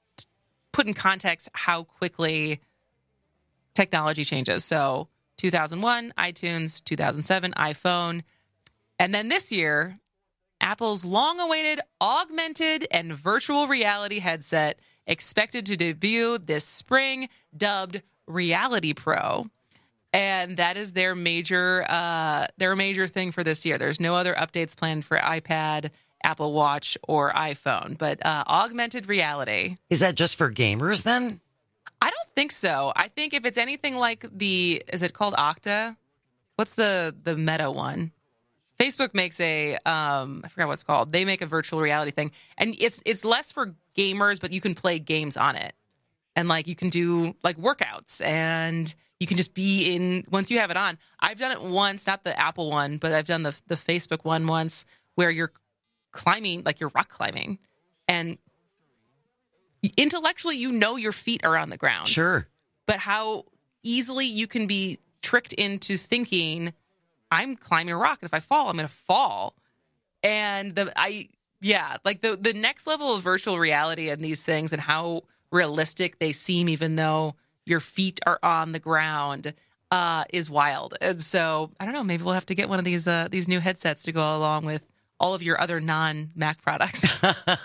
put in context how quickly technology changes. So two thousand one, iTunes, two thousand seven, iPhone. And then this year, Apple's long-awaited augmented and virtual reality headset expected to debut this spring, dubbed Reality Pro. And that is their major uh, their major thing for this year. There's no other updates planned for iPad, Apple Watch, or iPhone. But uh, augmented reality. Is that just for gamers then? I don't think so. I think if it's anything like the, is it called Okta? What's the the Meta one? Facebook makes a, um, I forgot what it's called. They make a virtual reality thing. And it's it's less for gamers, but you can play games on it. And like you can do like workouts, and you can just be in, once you have it on. I've done it once, not the Apple one, but I've done the the Facebook one once where you're climbing, like you're rock climbing. And intellectually, you know your feet are on the ground. Sure. But how easily you can be tricked into thinking, I'm climbing a rock, and if I fall, I'm going to fall. And the I yeah, like the the next level of virtual reality and these things and how realistic they seem, even though your feet are on the ground, uh, is wild. And so I don't know, maybe we'll have to get one of these uh, these new headsets to go along with all of your other non-Mac products.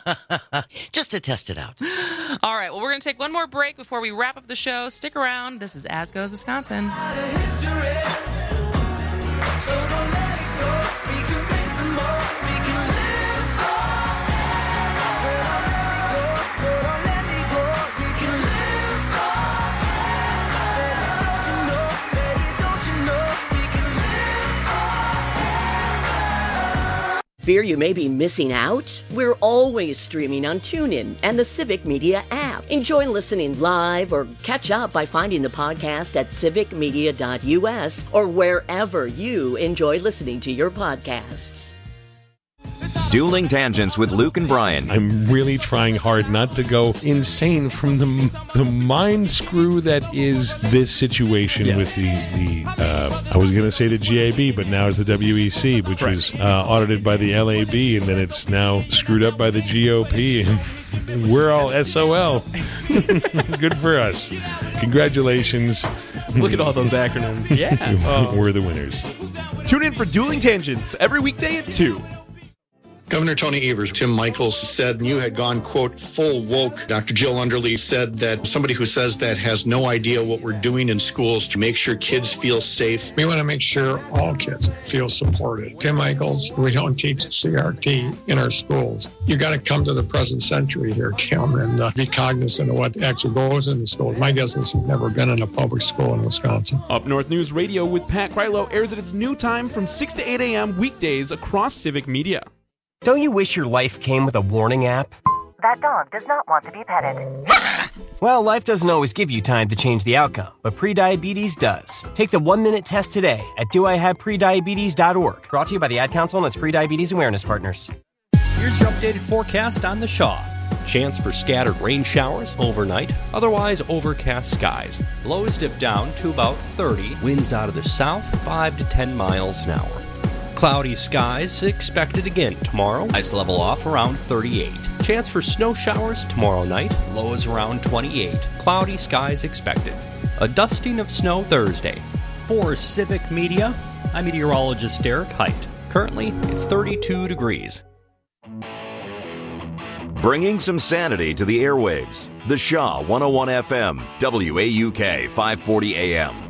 Just to test it out. All right, well, we're going to take one more break before we wrap up the show. Stick around. This is As Goes Wisconsin. Fear you may be missing out? We're always streaming on TuneIn and the Civic Media app. Enjoy listening live or catch up by finding the podcast at civic media dot u s or wherever you enjoy listening to your podcasts. Dueling Tangents with Luke and Brian. I'm really trying hard not to go insane from the the mind screw that is this situation yes. with the, the uh, I was going to say the G A B, but now it's the W E C, which right. was uh, audited by the L A B, and then it's now screwed up by the G O P, and we're all S O L. Good for us. Congratulations. Look at all those acronyms. Yeah. We're the winners. Tune in for Dueling Tangents every weekday at two. Governor Tony Evers, Tim Michaels said you had gone, quote, full woke. Doctor Jill Underly said that somebody who says that has no idea what we're doing in schools to make sure kids feel safe. We want to make sure all kids feel supported. Tim Michaels, we don't teach C R T in our schools. You got to come to the present century here, Tim, and uh, be cognizant of what actually goes in the schools. My guess is you've never been in a public school in Wisconsin. Up North News Radio with Pat Krylo airs at its new time from six to eight a.m. weekdays across Civic Media. Don't you wish your life came with a warning app? That dog does not want to be petted. Well, life doesn't always give you time to change the outcome, but prediabetes does. Take the one-minute test today at do I have prediabetes dot org. Brought to you by the Ad Council and its prediabetes awareness partners. Here's your updated forecast on the Shaw. Chance for scattered rain showers overnight, otherwise overcast skies. Lows dip down to about thirty, winds out of the south, five to ten miles an hour. Cloudy skies expected again tomorrow. Ice level off around thirty-eight. Chance for snow showers tomorrow night. Lows around twenty-eight. Cloudy skies expected. A dusting of snow Thursday. For Civic Media, I'm meteorologist Derek Height. Currently, it's thirty-two degrees. Bringing some sanity to the airwaves. The Shaw one oh one F M, W A U K five forty A M.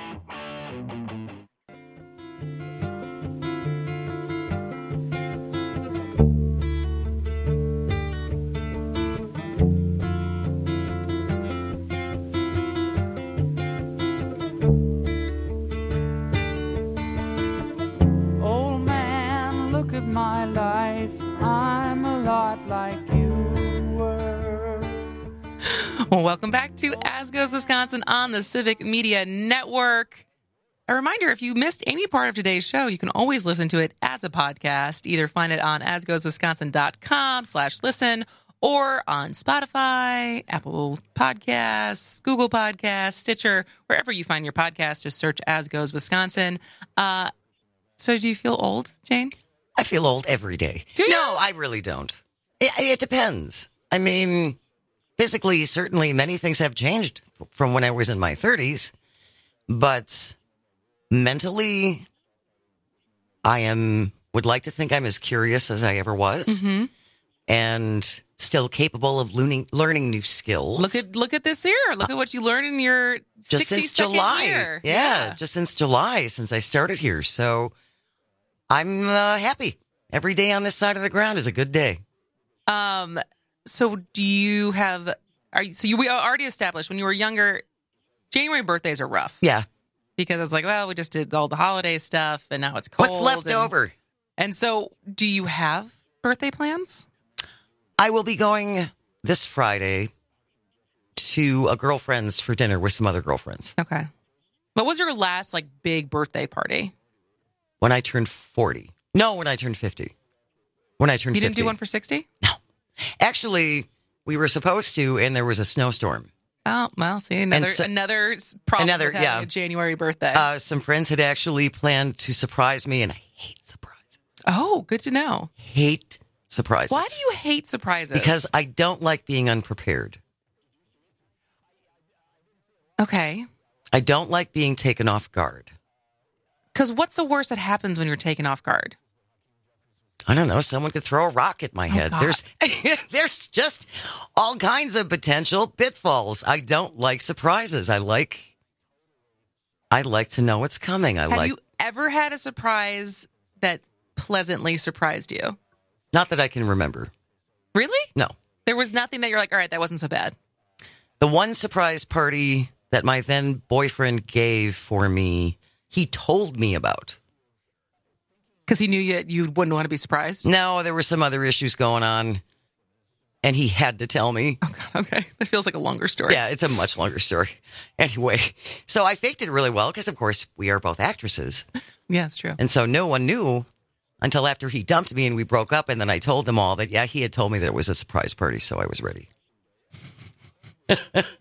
My life, I'm a lot like you were. Well, welcome back to As Goes Wisconsin on the Civic Media Network. A reminder, if you missed any part of today's show, you can always listen to it as a podcast. Either find it on asgoeswisconsin.com slash listen or on Spotify, Apple Podcasts, Google Podcasts, Stitcher, wherever you find your podcast, just search As Goes Wisconsin. Uh, so do you feel old, Jane? I feel old every day. Do you? No, I really don't. It, it depends. I mean, physically, certainly many things have changed from when I was in my thirties. But mentally, I am would like to think I'm as curious as I ever was. Mm-hmm. And still capable of learning, learning new skills. Look at look at this year. Look at what you learned in your just since July. Year. Yeah, yeah, just since July, since I started here. So I'm uh, happy. Every day on this side of the ground is a good day. Um. So do you have? Are you? So you we already established when you were younger, January birthdays are rough. Yeah. Because it's like, well, we just did all the holiday stuff, and now it's cold. What's left and, over? And so, do you have birthday plans? I will be going this Friday to a girlfriend's for dinner with some other girlfriends. Okay. What was your last like big birthday party? When I turned forty. No, when I turned fifty. When I turned You didn't fifty. do one for sixty? No. Actually, we were supposed to, and there was a snowstorm. Oh, well, see, another so, another problem another, with having yeah. a January birthday. Uh, some friends had actually planned to surprise me, and I hate surprises. Oh, good to know. Hate surprises. Why do you hate surprises? Because I don't like being unprepared. Okay. I don't like being taken off guard. Because what's the worst that happens when you're taken off guard? I don't know. Someone could throw a rock at my head. God. There's there's just all kinds of potential pitfalls. I don't like surprises. I like I like to know what's coming. I Have like you ever had a surprise that pleasantly surprised you? Not that I can remember. Really? No. There was nothing that you're like, all right, that wasn't so bad. The one surprise party that my then boyfriend gave for me, he told me about. Because he knew you, you wouldn't want to be surprised? No, there were some other issues going on, and he had to tell me. Oh, God, okay. That feels like a longer story. Yeah, it's a much longer story. Anyway, so I faked it really well because, of course, we are both actresses. Yeah, it's true. And so no one knew until after he dumped me and we broke up, and then I told them all that, yeah, he had told me that it was a surprise party, so I was ready. But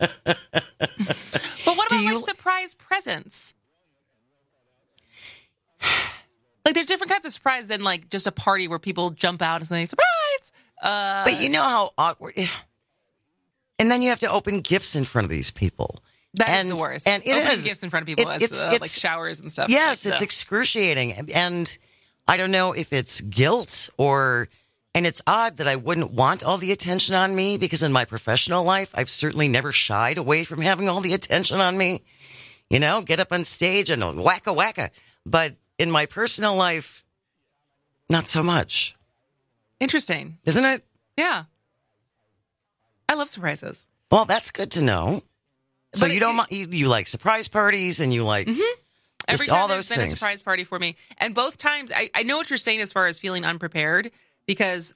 what about, you... like, surprise presents? Like, there's different kinds of surprise than, like, just a party where people jump out and say, surprise! Uh, but you know how awkward... And then you have to open gifts in front of these people. That and, is the worst. And it Opening is. gifts in front of people, it, as, it's, uh, it's, like showers and stuff. Yes, like, it's so. excruciating. And I don't know if it's guilt or And it's odd that I wouldn't want all the attention on me because in my professional life, I've certainly never shied away from having all the attention on me. You know, get up on stage and wacka wacka. But in my personal life, not so much. Interesting. Isn't it? Yeah. I love surprises. Well, that's good to know. So But you it- don't you, you like surprise parties and you like Mm-hmm. Every just time all there's those been things. a surprise party for me. And both times, I, I know what you're saying as far as feeling unprepared because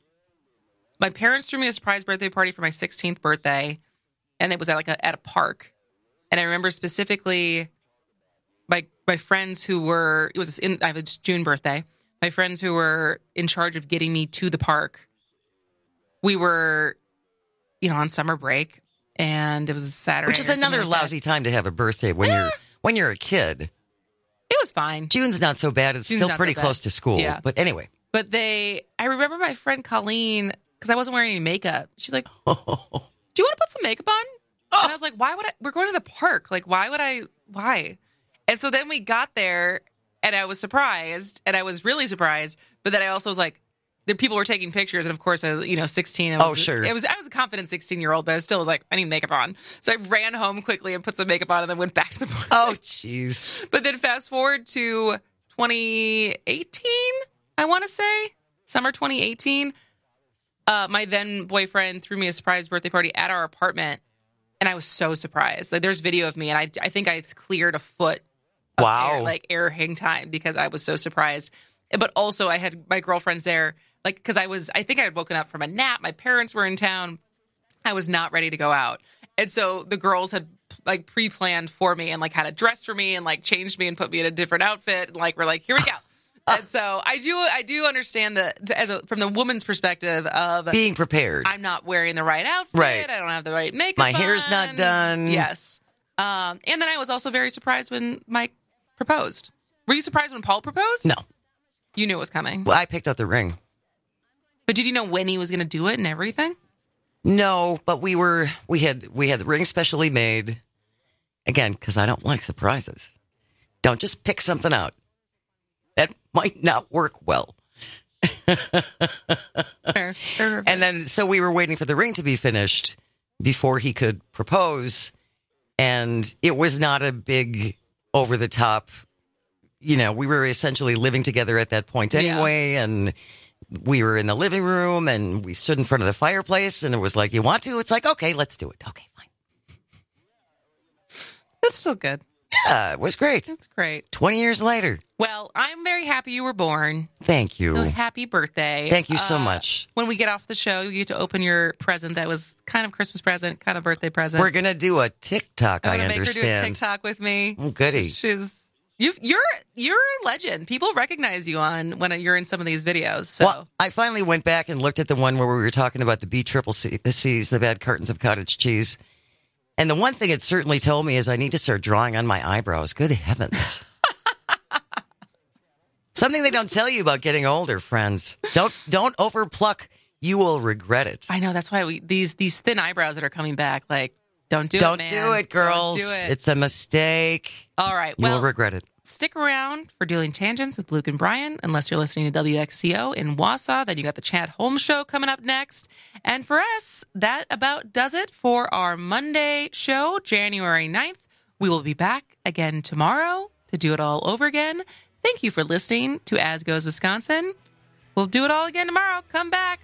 my parents threw me a surprise birthday party for my sixteenth birthday. And it was at like a, at a park. And I remember specifically my my friends who were, it was in, I have a June birthday. My friends who were in charge of getting me to the park. We were, you know, on summer break. And it was a Saturday. Which is or something another like that. lousy time to have a birthday when you're when you're a kid. It was fine. June's not so bad. It's June's still not pretty so bad. close to school. Yeah. But anyway. But they, I remember my friend Colleen, because I wasn't wearing any makeup. She's like, do you want to put some makeup on? And I was like, why would I? We're going to the park. Like, why would I? Why? And so then we got there and I was surprised and I was really surprised. But then I also was like, the people were taking pictures. And of course, I was, you know, sixteen. I was, Oh, sure. It was, I was a confident sixteen year old, but I still was like, I need makeup on. So I ran home quickly and put some makeup on and then went back to the park. Oh, jeez. But then fast forward to twenty eighteen, I want to say, summer twenty eighteen. Uh, my then boyfriend threw me a surprise birthday party at our apartment, and I was so surprised. Like, there's video of me, and I, I think I cleared a foot of Wow. air, like air hang time because I was so surprised. But also, I had my girlfriends there, like because I was, I think I had woken up from a nap. My parents were in town. I was not ready to go out, and so the girls had like pre-planned for me and like had a dress for me and like changed me and put me in a different outfit. And like we're like, here we go. And so I do, I do understand that as a, from the woman's perspective of Being prepared. I'm not wearing the right outfit. Right. I don't have the right makeup. My hair's on. not done. Yes. Um, and then I was also very surprised when Mike proposed. Were you surprised when Paul proposed? No. You knew it was coming. Well, I picked up the ring. But did you know when he was going to do it and everything? No, but we were we had we had the ring specially made. Again, because I don't like surprises. Don't just pick something out. That might not work well. Fair, fair. And then, so we were waiting for the ring to be finished before he could propose. And it was not a big over the top, you know, we were essentially living together at that point anyway. Yeah. And we were in the living room and we stood in front of the fireplace and it was like, you want to? It's like, okay, let's do it. Okay, fine. That's still good. Yeah, it was great. That's great. twenty years later. Well, I'm very happy you were born. Thank you. So happy birthday. Thank you so Uh, much. When we get off the show, you get to open your present that was kind of Christmas present, kind of birthday present. We're going to do a TikTok, I'm I gonna make her do a understand. TikTok with me. Oh, goody. She's you've, you're you're a legend. People recognize you on when you're in some of these videos. So Well, I finally went back and looked at the one where we were talking about the B triple C, the C's, the bad cartons of cottage cheese. And the one thing it certainly told me is I need to start drawing on my eyebrows. Good heavens. Something they don't tell you about getting older, friends. Don't don't overpluck. You will regret it. I know that's why we these these thin eyebrows that are coming back. Like, don't do don't it, man. do it, girls. Don't do it. It's a mistake. All right. You Well, will regret it. stick around for Dueling Tangents with Luke and Brian, unless you're listening to W X C O in Wausau. Then you got the Chad Holmes Show coming up next. And for us, that about does it for our Monday show, January ninth. We will be back again tomorrow to do it all over again. Thank you for listening to As Goes Wisconsin. We'll do it all again tomorrow. Come back.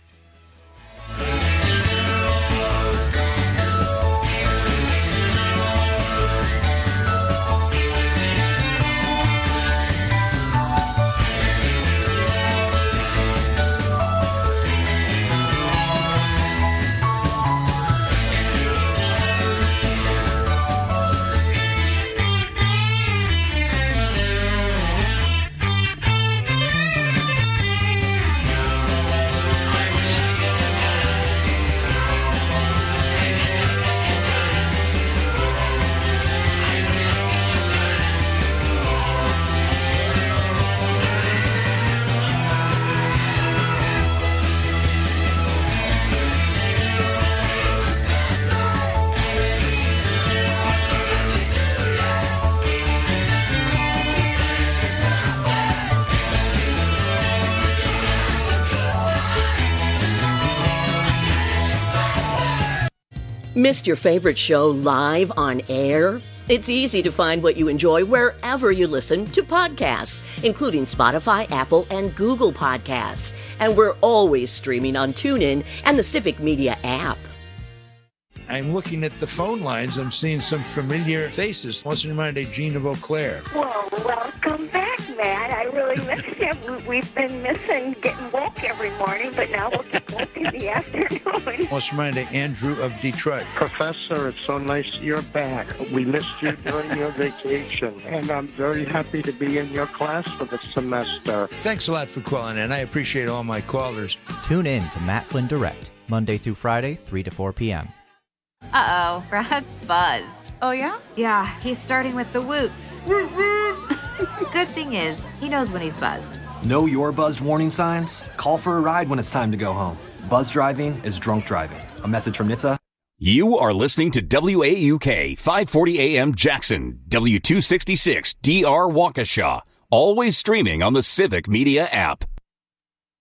Missed your favorite show live on air? It's easy to find what you enjoy wherever you listen to podcasts, including Spotify, Apple, and Google Podcasts. And we're always streaming on TuneIn and the Civic Media app. I'm looking at the phone lines. I'm seeing some familiar faces. What's in mind, Gene of Eau Claire? Well, welcome back, Matt. I really missed you. We've been missing getting woke every morning, but now we'll get woke in the afternoon. What's in mind, Andrew of Detroit? Professor, it's so nice you're back. We missed you during your vacation, and I'm very happy to be in your class for the semester. Thanks a lot for calling in. I appreciate all my callers. Tune in to Matt Flynn Direct, Monday through Friday, three to four p.m. Uh-oh, Brad's buzzed. Oh, yeah? Yeah, he's starting with the woots. Good thing is, he knows when he's buzzed. Know your buzzed warning signs? Call for a ride when it's time to go home. Buzz driving is drunk driving. A message from N H T S A. You are listening to W A U K five forty A M Jackson, W two sixty-six D R Waukesha. Always streaming on the Civic Media app.